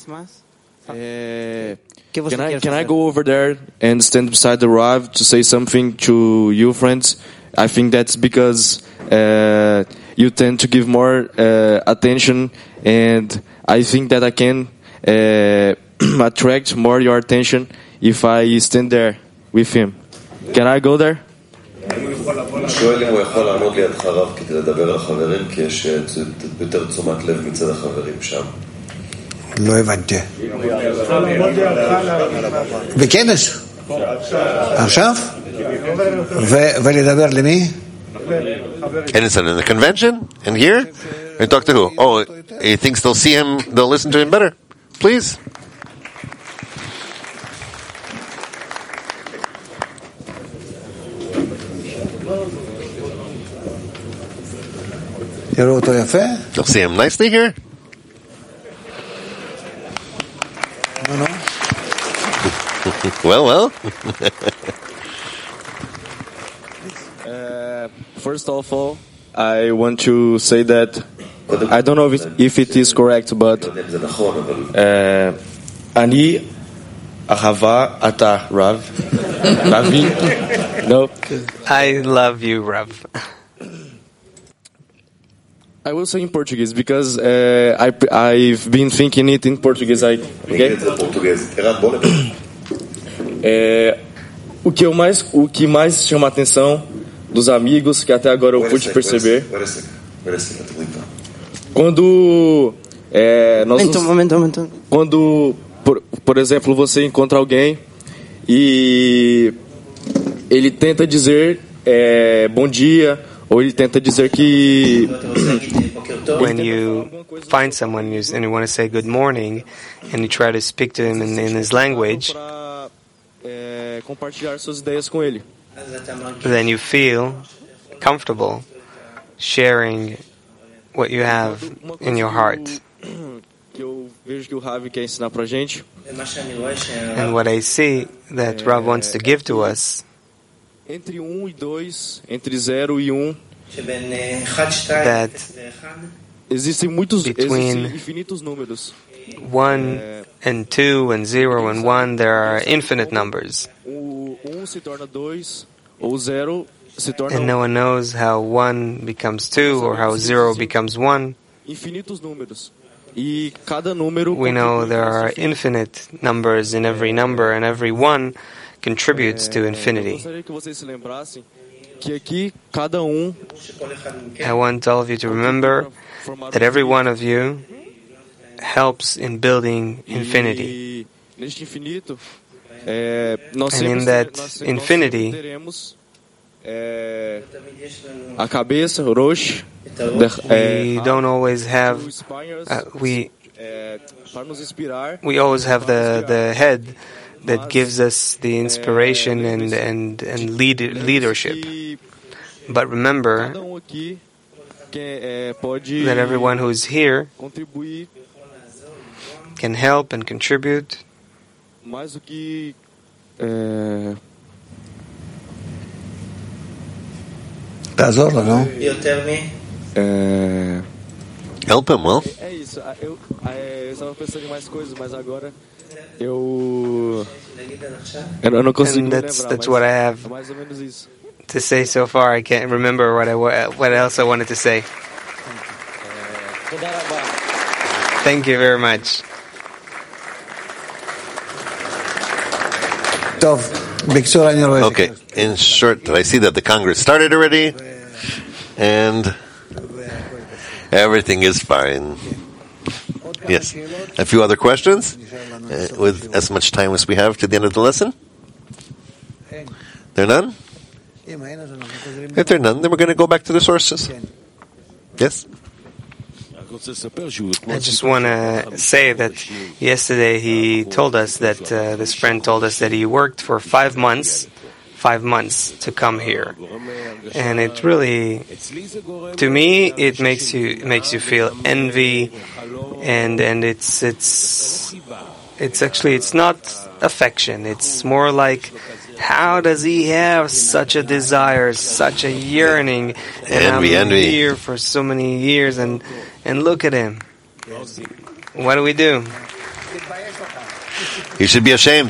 Speaker 10: É, can, I, can I go over there and stand beside the Rav to say something to you friends? I think that's because uh, you tend to give more uh, attention, and I think that I can uh, attract more your attention if I stand there with him. Can I go there?
Speaker 11: שואל אם הוא יכול לעמוד לידך רב כדי לדבר על החברים, כי יש יותר תשומת לב מצד החברים שם.
Speaker 9: לא הבנתי. בכנס? עכשיו? ולדבר למי?
Speaker 7: And it's in the convention? And here? And talk to who? Oh, he thinks they'll see him, they'll listen to him better. Please. You'll see him nicely here?
Speaker 9: No, no.
Speaker 7: well, well.
Speaker 10: uh, first of all, I want to say that I don't know if it, if it is correct, but Ani Ahava Ata Rav Ravi. No.
Speaker 8: I love you, Rav.
Speaker 10: I will say in Portuguese because uh, I, I've been thinking it in Portuguese. I, okay? é, o que eu mais, o que mais chama a atenção dos amigos que até agora eu pude perceber, quando é, nós, momento, momento, momento. quando, por, por exemplo, você encontra alguém e ele tenta dizer é, bom dia. Ou ele tenta dizer que
Speaker 8: when you find someone and you want to say good morning and you try to speak to him in, in his language,
Speaker 10: compartilhar suas ideias com ele.
Speaker 8: Then you feel comfortable sharing what you have in your heart.
Speaker 10: Eu vejo que o Rav quer ensinar pra gente.
Speaker 8: And what I see that Rav wants to give to us,
Speaker 10: entre um e dois, entre zero e um,
Speaker 8: that
Speaker 10: existem muitos,
Speaker 8: between
Speaker 10: existem infinitos números.
Speaker 8: One and two and zero and one, there are infinite numbers.
Speaker 10: O um se torna dois, ou zero se torna
Speaker 8: and no one knows how one becomes two or how zero becomes one.
Speaker 10: Infinitos números. E cada número.
Speaker 8: We know there are infinite numbers in every number, and every one contributes to infinity. I want all of you to remember that every one of you helps in building infinity. And in that infinity, we don't always have, uh, we, we always have the, the head that gives us the inspiration and, and, and lead, leadership. But remember that everyone who is here can help and contribute
Speaker 7: help him, well.
Speaker 10: Eu, eu não consigo
Speaker 8: and that's, that's what I have to say so far. I can't remember what I what else I wanted to say. Thank you very much.
Speaker 7: Okay, in short, did I see that the Congress started already? and everything is fine. Yes. A few other questions? Uh, with as much time as we have to the end of the lesson? There are none? If there are none, then we're going to go back to the sources. Yes?
Speaker 8: I just want to say that yesterday he told us that uh, this friend told us that he worked for five months, five months to come here, and it really, to me, it makes you it makes you feel envy, and and it's it's it's actually it's not affection. It's more like, how does he have such a desire, such a yearning, and
Speaker 7: envy,
Speaker 8: I'm
Speaker 7: envy.
Speaker 8: here for so many years, and and look at him. What do we do?
Speaker 7: You should be ashamed.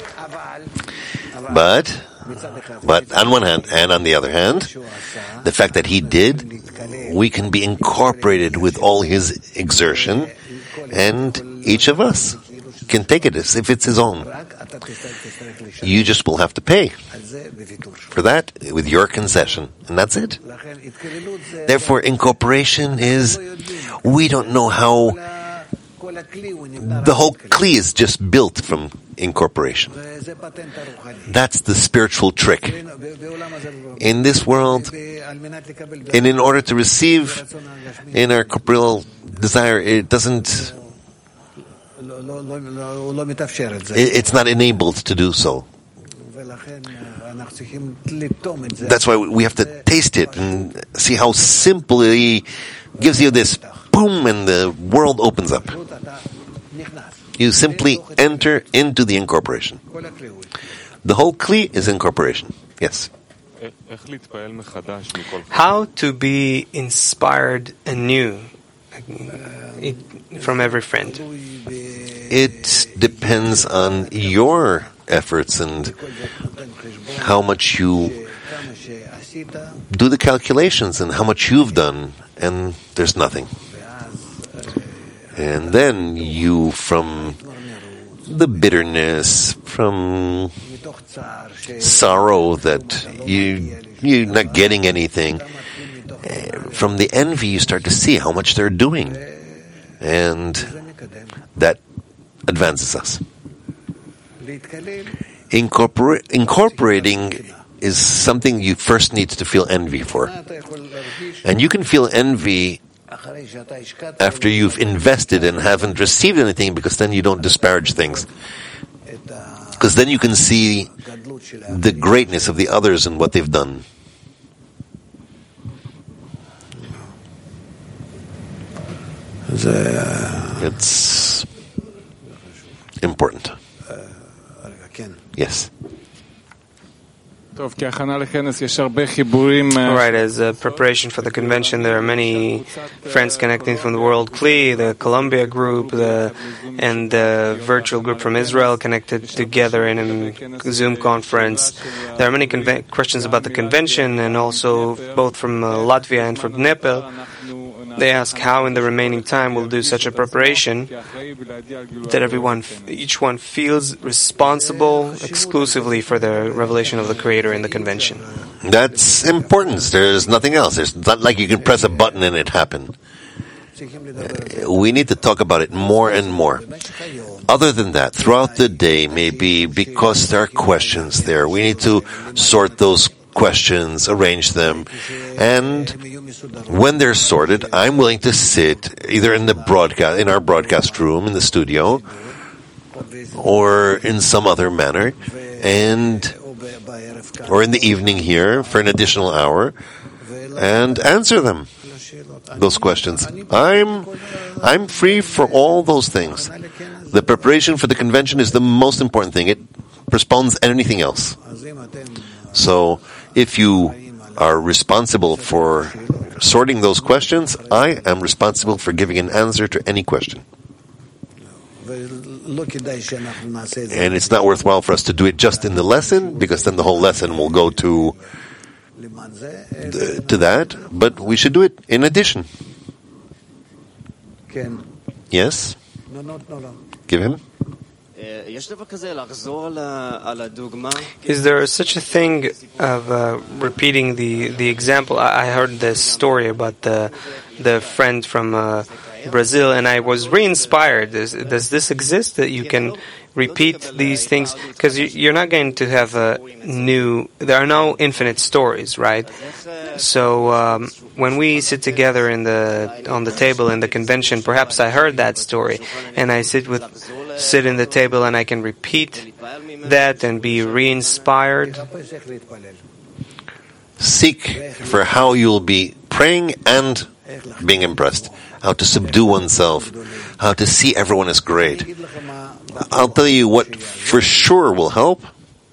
Speaker 7: But, but on one hand, and on the other hand, the fact that he did, we can be incorporated with all his exertion, and each of us can take it as if it's his own. You just will have to pay for that with your concession, and that's it. Therefore, incorporation is, we don't know how the whole kli is just built from incorporation. That's the spiritual trick. In this world, and in order to receive in our corporeal desire, it doesn't, it's not enabled to do so. That's why we have to taste it and see how simply gives you this boom, and the world opens up. You simply enter into the incorporation. The whole kli is incorporation. Yes.
Speaker 8: How to be inspired anew from every friend?
Speaker 7: It depends on your efforts and how much you do the calculations and how much you've done, and there's nothing. And then you, from the bitterness, from sorrow that you, you're not getting anything, from the envy you start to see how much they're doing. And that advances us. Incorpor- incorporating is something you first need to feel envy for. And you can feel envy after you've invested and haven't received anything, because then you don't disparage things. Because then you can see the greatness of the others and what they've done. It's important. Yes.
Speaker 12: All
Speaker 8: right, as a preparation for the convention, there are many friends connecting from the World Kli, the Columbia group, the, and the virtual group from Israel connected together in a Zoom conference. There are many conve- questions about the convention, and also both from uh, Latvia and from Nepal. They ask how in the remaining time we'll do such a preparation that everyone, each one feels responsible exclusively for the revelation of the Creator in the convention.
Speaker 7: That's important. There's nothing else. It's not like you can press a button and it happen. Uh, we need to talk about it more and more. Other than that, throughout the day, maybe because there are questions there, we need to sort those questions, arrange them, and when they're sorted, I'm willing to sit either in the broadcast, in our broadcast room, in the studio, or in some other manner, and or in the evening here for an additional hour, and answer them, those questions. I'm I'm free for all those things. The preparation for the convention is the most important thing. It postpones anything else. So, if you are responsible for sorting those questions, I am responsible for giving an answer to any question. And it's not worthwhile for us to do it just in the lesson, because then the whole lesson will go to the, to that, but we should do it in addition. Yes? Give him.
Speaker 8: Is there such a thing of uh, repeating the, the example? I, I heard this story about the the friend from uh, Brazil, and I was re-inspired. Does, does this exist, that you can repeat these things? Because you, you're not going to have a new... There are no infinite stories, right? So um, when we sit together in the on the table in the convention, perhaps I heard that story, and I sit with sit in the table and I can repeat that and be re-inspired.
Speaker 7: Seek for how you'll be praying and being impressed, how to subdue oneself, how to see everyone as great. I'll tell you what for sure will help.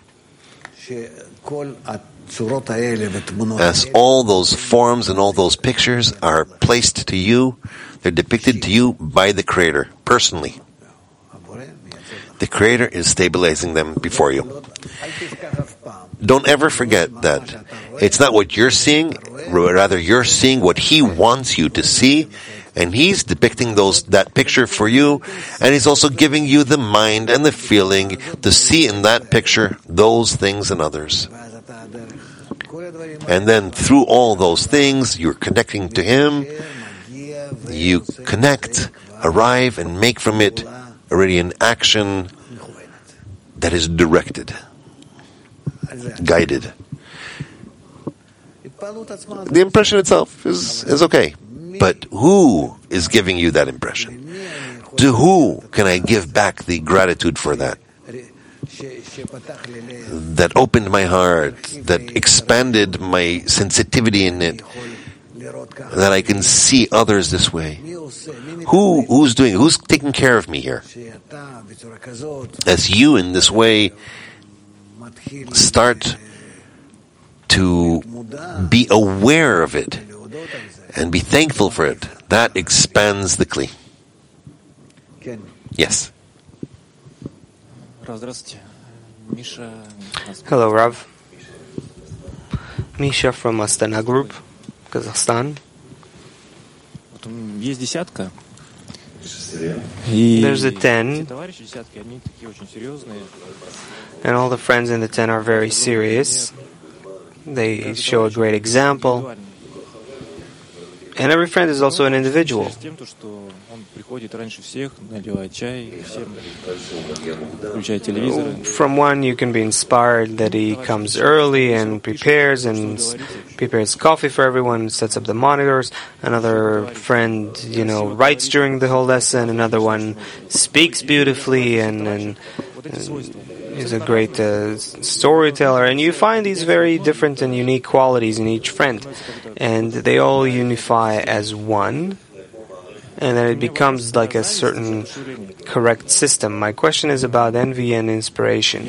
Speaker 7: As all those forms and all those pictures are placed to you, they're depicted to you by the Creator, personally. The Creator is stabilizing them before you. Don't ever forget that it's not what you're seeing, rather you're seeing what He wants you to see, and He's depicting those that picture for you, and He's also giving you the mind and the feeling to see in that picture those things and others. And then through all those things, you're connecting to Him, you connect, arrive, and make from it already an action that is directed, guided. The impression itself is, is okay, but who is giving you that impression? To who can I give back the gratitude for that? That opened my heart, that expanded my sensitivity in it, that I can see others this way. Who, who's doing, who's taking care of me here? As you in this way start to be aware of it and be thankful for it, that expands the Kli. Yes.
Speaker 8: Hello, Rav. Misha from Astana Group, Kazakhstan. There's a ten, and all the friends in the ten are very serious. They show a great example. And every friend is also an individual. From one, you can be inspired that he comes early and prepares and prepares coffee for everyone, sets up the monitors. Another friend, you know, writes during the whole lesson. Another one speaks beautifully and, and, and is a great uh, storyteller. And you find these very different and unique qualities in each friend. And they all unify as one. And then it becomes like a certain correct system. My question is about envy and inspiration.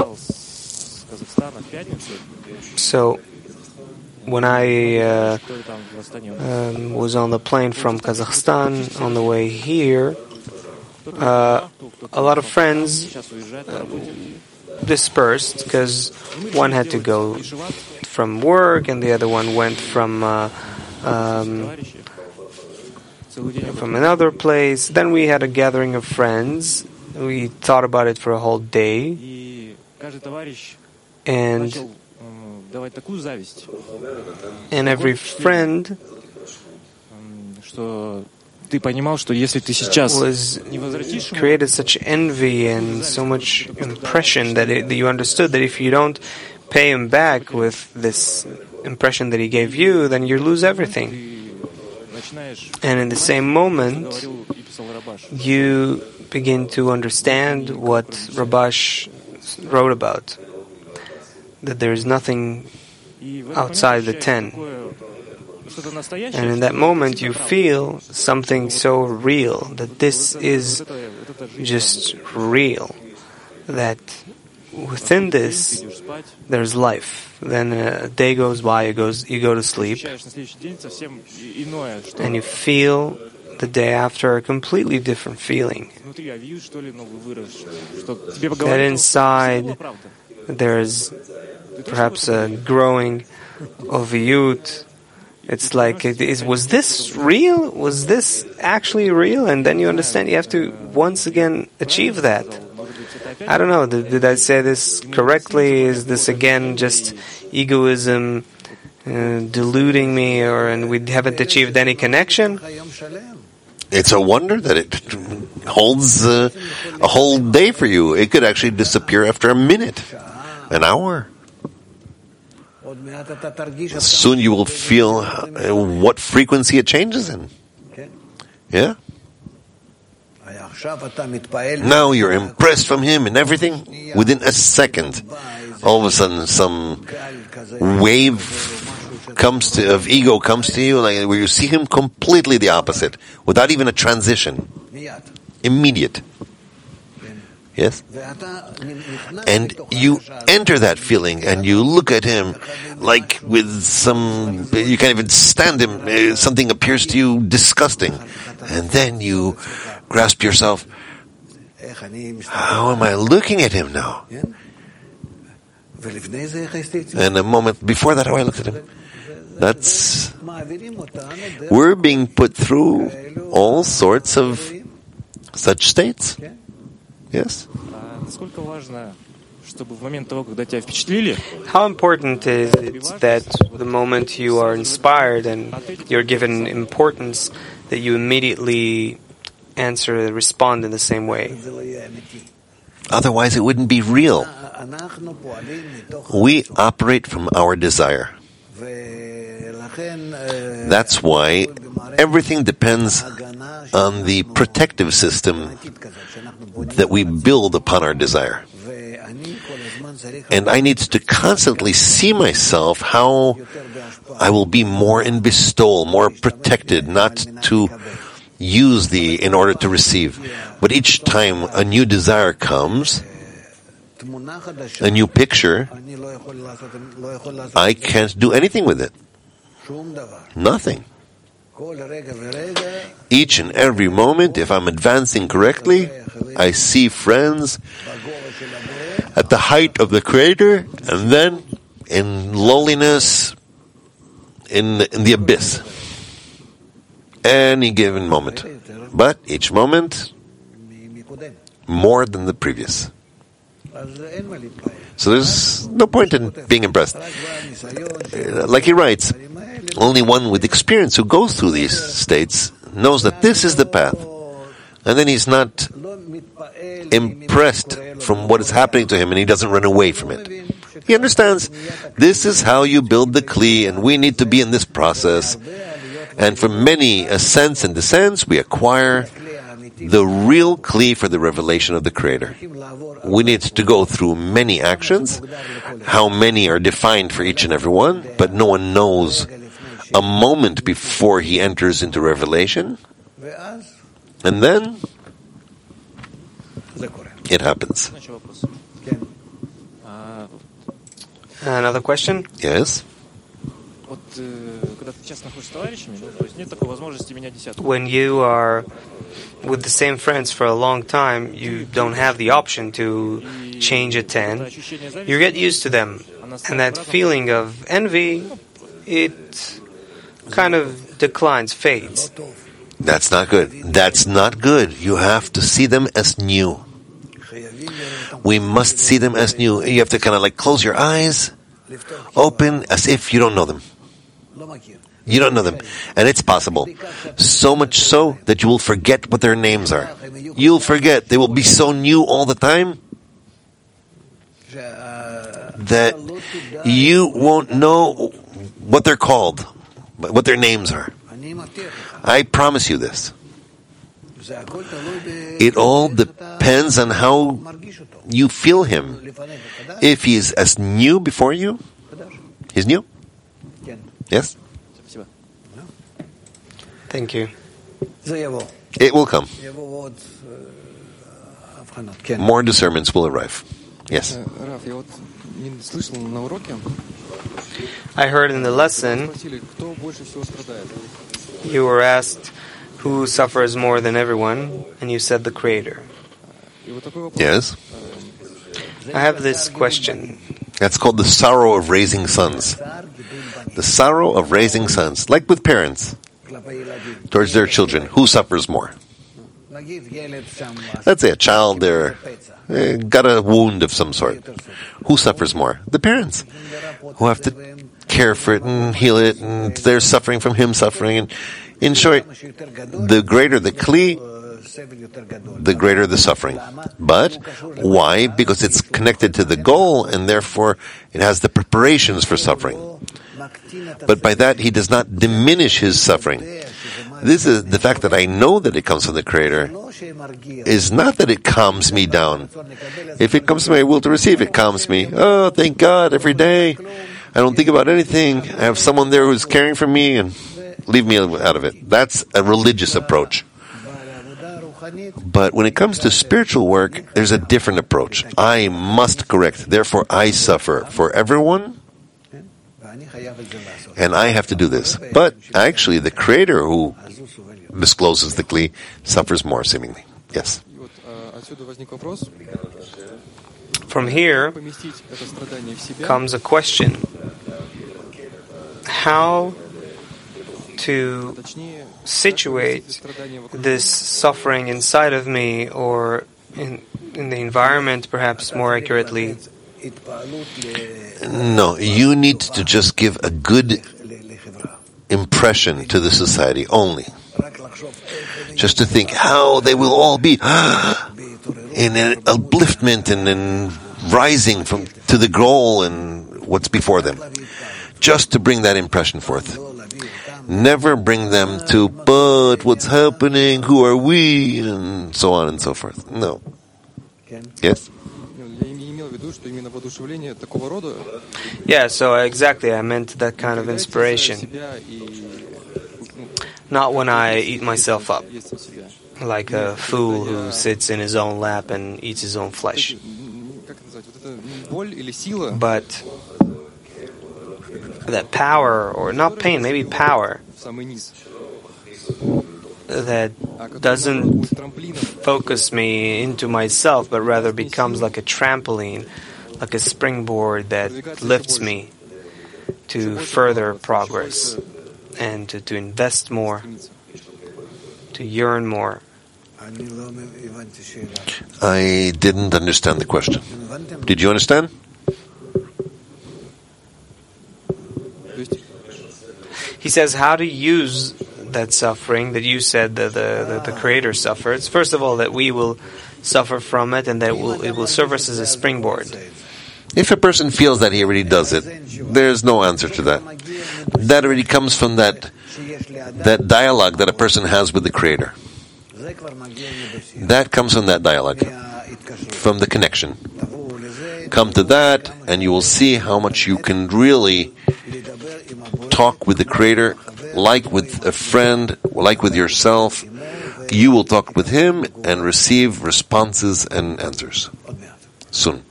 Speaker 8: So, when I uh, um, was on the plane from Kazakhstan on the way here, uh, a lot of friends uh, dispersed because one had to go from work and the other one went from uh, um, from another place. Then we had a gathering of friends. We thought about it for a whole day. And and every friend was created such envy and so much impression that, it, that you understood that if you don't pay him back with this impression that he gave you, then you lose everything. And in the same moment, you begin to understand what Rabash wrote about, that there is nothing outside the ten. And in that moment, you feel something so real, that this is just real, that within this, there's life. Then a day goes by, you, goes, you go to sleep, and you feel the day after a completely different feeling. That inside, there's perhaps a growing oviyut. It's like, it is, was this real? Was this actually real? And then you understand you have to once again achieve that. I don't know, did, did I say this correctly? Is this again just egoism uh, deluding me, or and we haven't achieved any connection?
Speaker 7: It's a wonder that it holds uh, a whole day for you. It could actually disappear after a minute, an hour. Soon you will feel uh, what frequency it changes in. Yeah? Now you're impressed from him and everything. Within a second, all of a sudden some wave comes to, of ego comes to you, like where you see him completely the opposite, without even a transition. Immediate. Yes? And you enter that feeling and you look at him like with some, you can't even stand him, something appears to you disgusting. And then you grasp yourself, how am I looking at him now? And a moment before that, how I looked at him. That's, we're being put through all sorts of such states. Yes?
Speaker 8: How important is it that the moment you are inspired and you're given importance, that you immediately answer, respond in the same way?
Speaker 7: Otherwise it wouldn't be real. We operate from our desire. That's why everything depends on the protective system that we build upon our desire. And I need to constantly see myself how I will be more in bestowal, more protected, not to use the in order to receive. But each time a new desire comes, a new picture, I can't do anything with it. Nothing. Each and every moment, if I'm advancing correctly, I see friends at the height of the Creator, and then in lowliness, in the, in the abyss. Any given moment. But each moment, more than the previous. So there's no point in being impressed. Like he writes, only one with experience who goes through these states knows that this is the path. And then he's not impressed from what is happening to him, and he doesn't run away from it. He understands this is how you build the Kli, and we need to be in this process. And from many ascents and descents, we acquire the real Kli for the revelation of the Creator. We need to go through many actions. How many are defined for each and every one, but no one knows a moment before he enters into revelation. And then it happens.
Speaker 8: Another question?
Speaker 7: Yes?
Speaker 8: When you are with the same friends for a long time, you don't have the option to change a ten. You get used to them. And that feeling of envy, it kind of declines, fades.
Speaker 7: That's not good. That's not good. You have to see them as new. We must see them as new. You have to kind of like close your eyes, open as if you don't know them. You don't know them. And it's possible. So much so that you will forget what their names are. You'll forget. They will be so new all the time that you won't know what they're called, what their names are. I promise you this. It all depends on how you feel him. If he is as new before you, he's new. Yes?
Speaker 8: Thank you.
Speaker 7: It will come. More discernments will arrive. Yes.
Speaker 8: I heard in the lesson you were asked who suffers more than everyone, and you said the Creator.
Speaker 7: Yes.
Speaker 8: I have this question.
Speaker 7: That's called the sorrow of raising sons. The sorrow of raising sons, like with parents, towards their children. Who suffers more? Let's say a child there uh, got a wound of some sort. Who suffers more? The parents, who have to care for it and heal it, and they're suffering from him suffering. And in short, the greater the kli, the greater the suffering. But why? Because it's connected to the goal, and therefore it has the preparations for suffering. But by that, he does not diminish his suffering. This is the fact that I know that it comes from the Creator, is not that it calms me down. If it comes to my will to receive, it calms me. Oh, thank God, every day. I don't think about anything. I have someone there who's caring for me, and leave me out of it. That's a religious approach. But when it comes to spiritual work, there's a different approach. I must correct. Therefore, I suffer for everyone, and I have to do this. But actually, the Creator who discloses the kli suffers more, seemingly. Yes.
Speaker 8: From here comes a question: how to situate this suffering inside of me, or in, in the environment, perhaps more accurately?
Speaker 7: No, you need to just give a good impression to the society only. Just to think how they will all be in an upliftment and in rising from to the goal and what's before them. Just to bring that impression forth. Never bring them to, but what's happening, who are we, and so on and so forth. No. Yes?
Speaker 8: Yeah, so exactly, I meant that kind of inspiration. Not when I eat myself up, like a fool who sits in his own lap and eats his own flesh. But that power, or not pain, maybe power, that doesn't focus me into myself, but rather becomes like a trampoline, like a springboard that lifts me to further progress and to, to invest more, to yearn more.
Speaker 7: I didn't understand the question. Did you understand?
Speaker 8: He says how to use that suffering that you said that the, the, the Creator suffers. First of all, that we will suffer from it, and that will, it will serve us as a springboard.
Speaker 7: If a person feels that he already does it, there's no answer to that. That already comes from that that dialogue that a person has with the Creator. That comes from that dialogue, from the connection. Come to that, and you will see how much you can really talk with the Creator, like with a friend, like with yourself. You will talk with Him and receive responses and answers. Soon.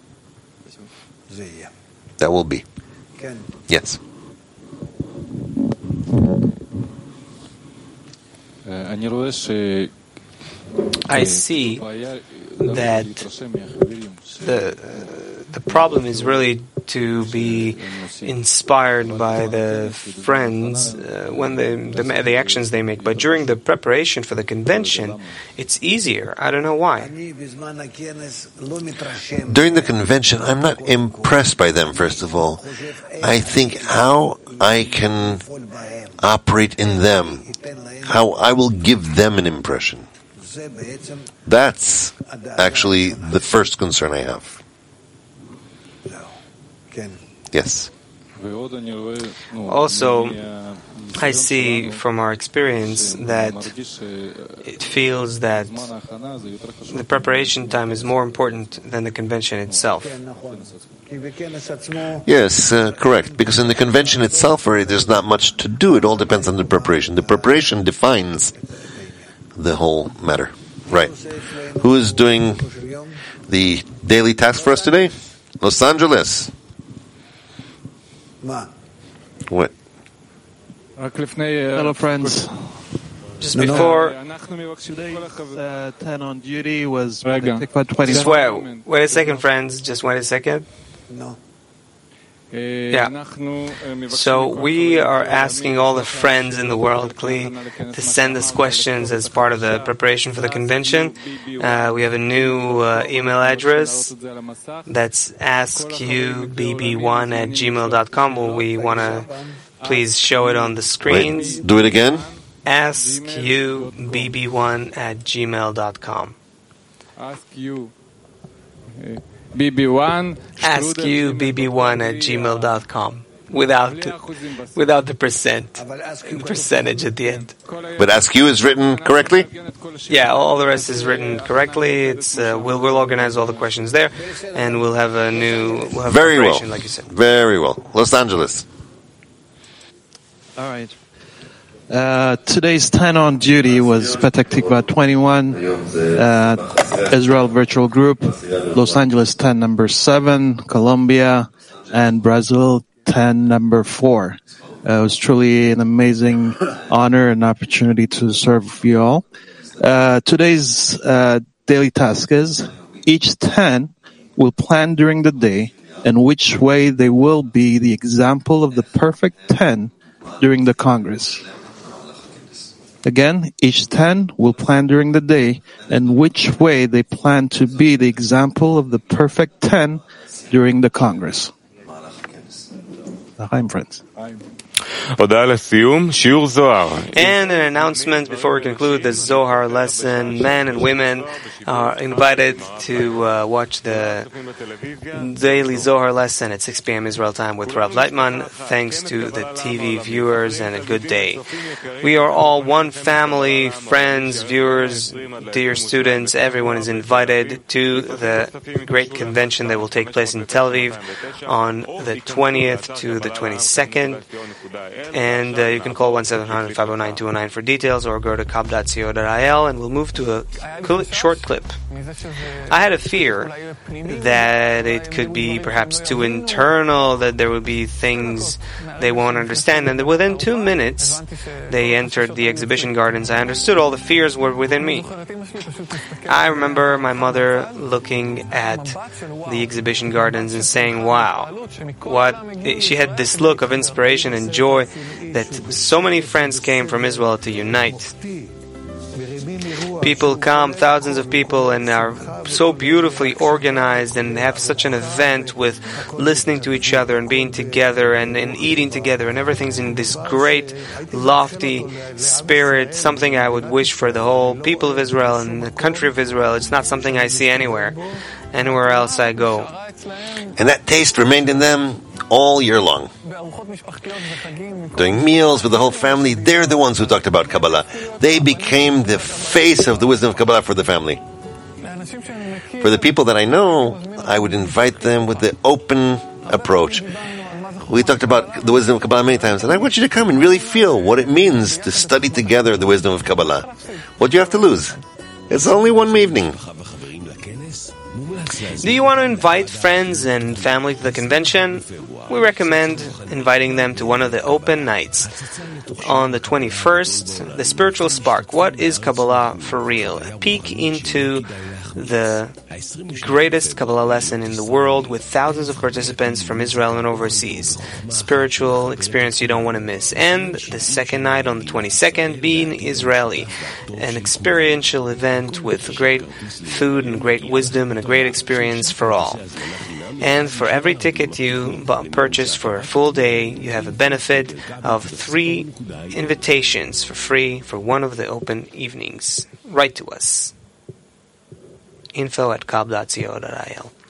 Speaker 7: That will be. Yes.
Speaker 8: I see that the the problem is really to be inspired by the friends uh, when they, the the actions they make. But during the preparation for the convention, it's easier. I don't know why.
Speaker 7: During the convention, I'm not impressed by them, first of all. I think how I can operate in them, how I will give them an impression. That's actually the first concern I have. Yes.
Speaker 8: Also, I see from our experience that it feels that the preparation time is more important than the convention itself.
Speaker 7: Yes, uh, correct. Because in the convention itself, already there's not much to do. It all depends on the preparation. The preparation defines the whole matter. Right. Who is doing the daily task for us today? Los Angeles. What?
Speaker 13: Hello, friends.
Speaker 8: Just before,
Speaker 13: uh, ten on duty was twenty.
Speaker 8: Just wait, wait a second, friends. Just wait a second.
Speaker 9: No.
Speaker 8: Yeah. So we are asking all the friends in the World Cli to send us questions as part of the preparation for the convention. Uh, we have a new uh, email address that's ask you b b one at gmail dot com. Well, we want to please show it on the screens.
Speaker 7: Wait, do it again.
Speaker 8: ask you b b one at gmail dot com.
Speaker 12: Ask you. B B one
Speaker 8: ask you b b one at gmail dot com without without the percent the percentage at the end.
Speaker 7: But ask you is written correctly?
Speaker 8: Yeah, all the rest is written correctly. It's uh, we'll we'll organize all the questions there, and we'll have a new we'll have
Speaker 7: very well,
Speaker 8: like you said.
Speaker 7: Very well. Los Angeles.
Speaker 13: All right. Uh, today's ten on duty was Petah Tikva twenty-one, uh, Israel Virtual Group, Los Angeles ten number seven, Colombia, and Brazil ten number four. Uh, it was truly an amazing honor and opportunity to serve you all. Uh, today's uh, daily task is each ten will plan during the day in which way they will be the example of the perfect ten during the Congress. Again, each ten will plan during the day in which way they plan to be the example of the perfect ten during the Congress. Hi, friends.
Speaker 14: And
Speaker 8: an announcement before we conclude the Zohar lesson. Men and women are invited to uh, watch the daily Zohar lesson at six p.m. Israel time with Rav Leitman. Thanks to the T V viewers and a good day. We are all one family, friends, viewers, dear students. Everyone is invited to the great convention that will take place in Tel Aviv on the twentieth to the twenty-second. And uh, you can call one seven hundred five oh nine two oh nine for details, or go to kab dot co dot i l, and we'll move to a cl- short clip. I had a fear that it could be perhaps too internal, that there would be things they won't understand, and that within two minutes they entered the exhibition gardens. I understood all the fears were within me. I remember my mother looking at the exhibition gardens and saying, wow, what she had this look of inspiration and joy that so many friends came from Israel to unite. People come, thousands of people, and are so beautifully organized and have such an event with listening to each other and being together and, and eating together, and everything's in this great, lofty spirit, something I would wish for the whole people of Israel and the country of Israel. It's not something I see anywhere, anywhere else I go.
Speaker 7: And that taste remained in them all year long. During meals with the whole family, they're the ones who talked about Kabbalah. They became the face of the wisdom of Kabbalah for the family. For the people that I know, I would invite them with the open approach. We talked about the wisdom of Kabbalah many times, and I want you to come and really feel what it means to study together the wisdom of Kabbalah. What do you have to lose? It's only one evening.
Speaker 8: Do you want to invite friends and family to the convention? We recommend inviting them to one of the open nights. On the twenty-first, the Spiritual Spark. What is Kabbalah for real? A peek into the greatest Kabbalah lesson in the world with thousands of participants from Israel and overseas. Spiritual experience you don't want to miss. And the second night on the twenty-second, Being Israeli. An experiential event with great food and great wisdom and a great experience for all. And for every ticket you purchase for a full day, you have a benefit of three invitations for free for one of the open evenings. Write to us. Info at kab dot co dot i l.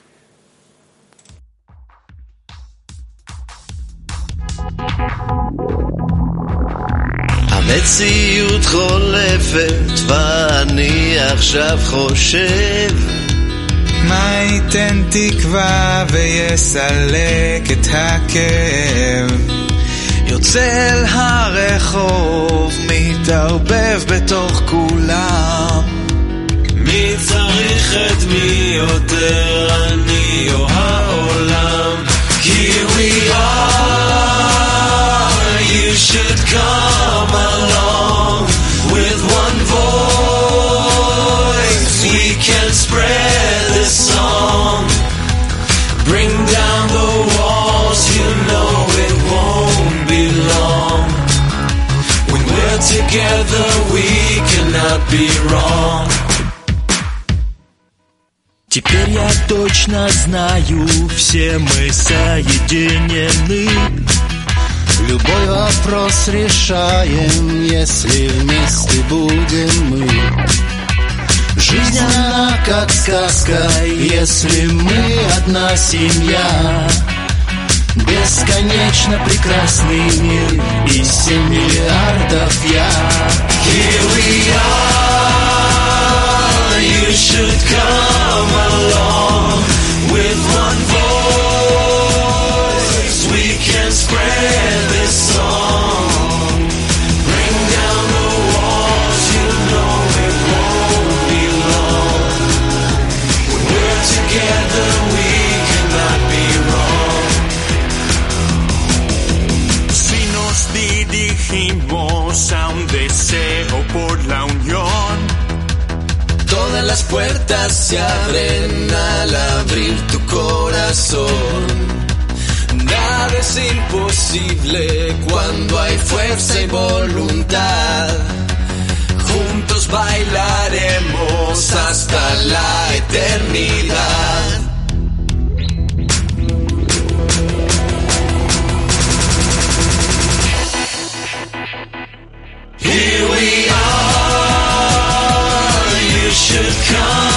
Speaker 15: המציאות חולפת ואני עכשיו חושב מה ייתן תקווה ויסלק את הכאב יוצא אל הרחוב מתערבב בתוך כולם מי צריך את מי יותר אני או העולם Here we are You should come along With one voice We can spread this song Bring down the walls You cannot be wrong.
Speaker 14: Теперь я точно знаю, все мы соединены.
Speaker 16: Любой вопрос решаем, если вместе будем мы. Жизнь она как сказка, если мы одна семья. Бесконечно прекрасный мир и семь миллиардов я.
Speaker 15: Here we are, you should come along. With one voice we can spread this song. Bring down the walls, you know it won't be long. When we're together we cannot be wrong.
Speaker 14: Si nos dirigimos a un deseo por la unión,
Speaker 15: todas las puertas se abren al abrir tu corazón. Nada es imposible cuando hay fuerza y voluntad. Juntos bailaremos hasta la eternidad. Here we are, you should come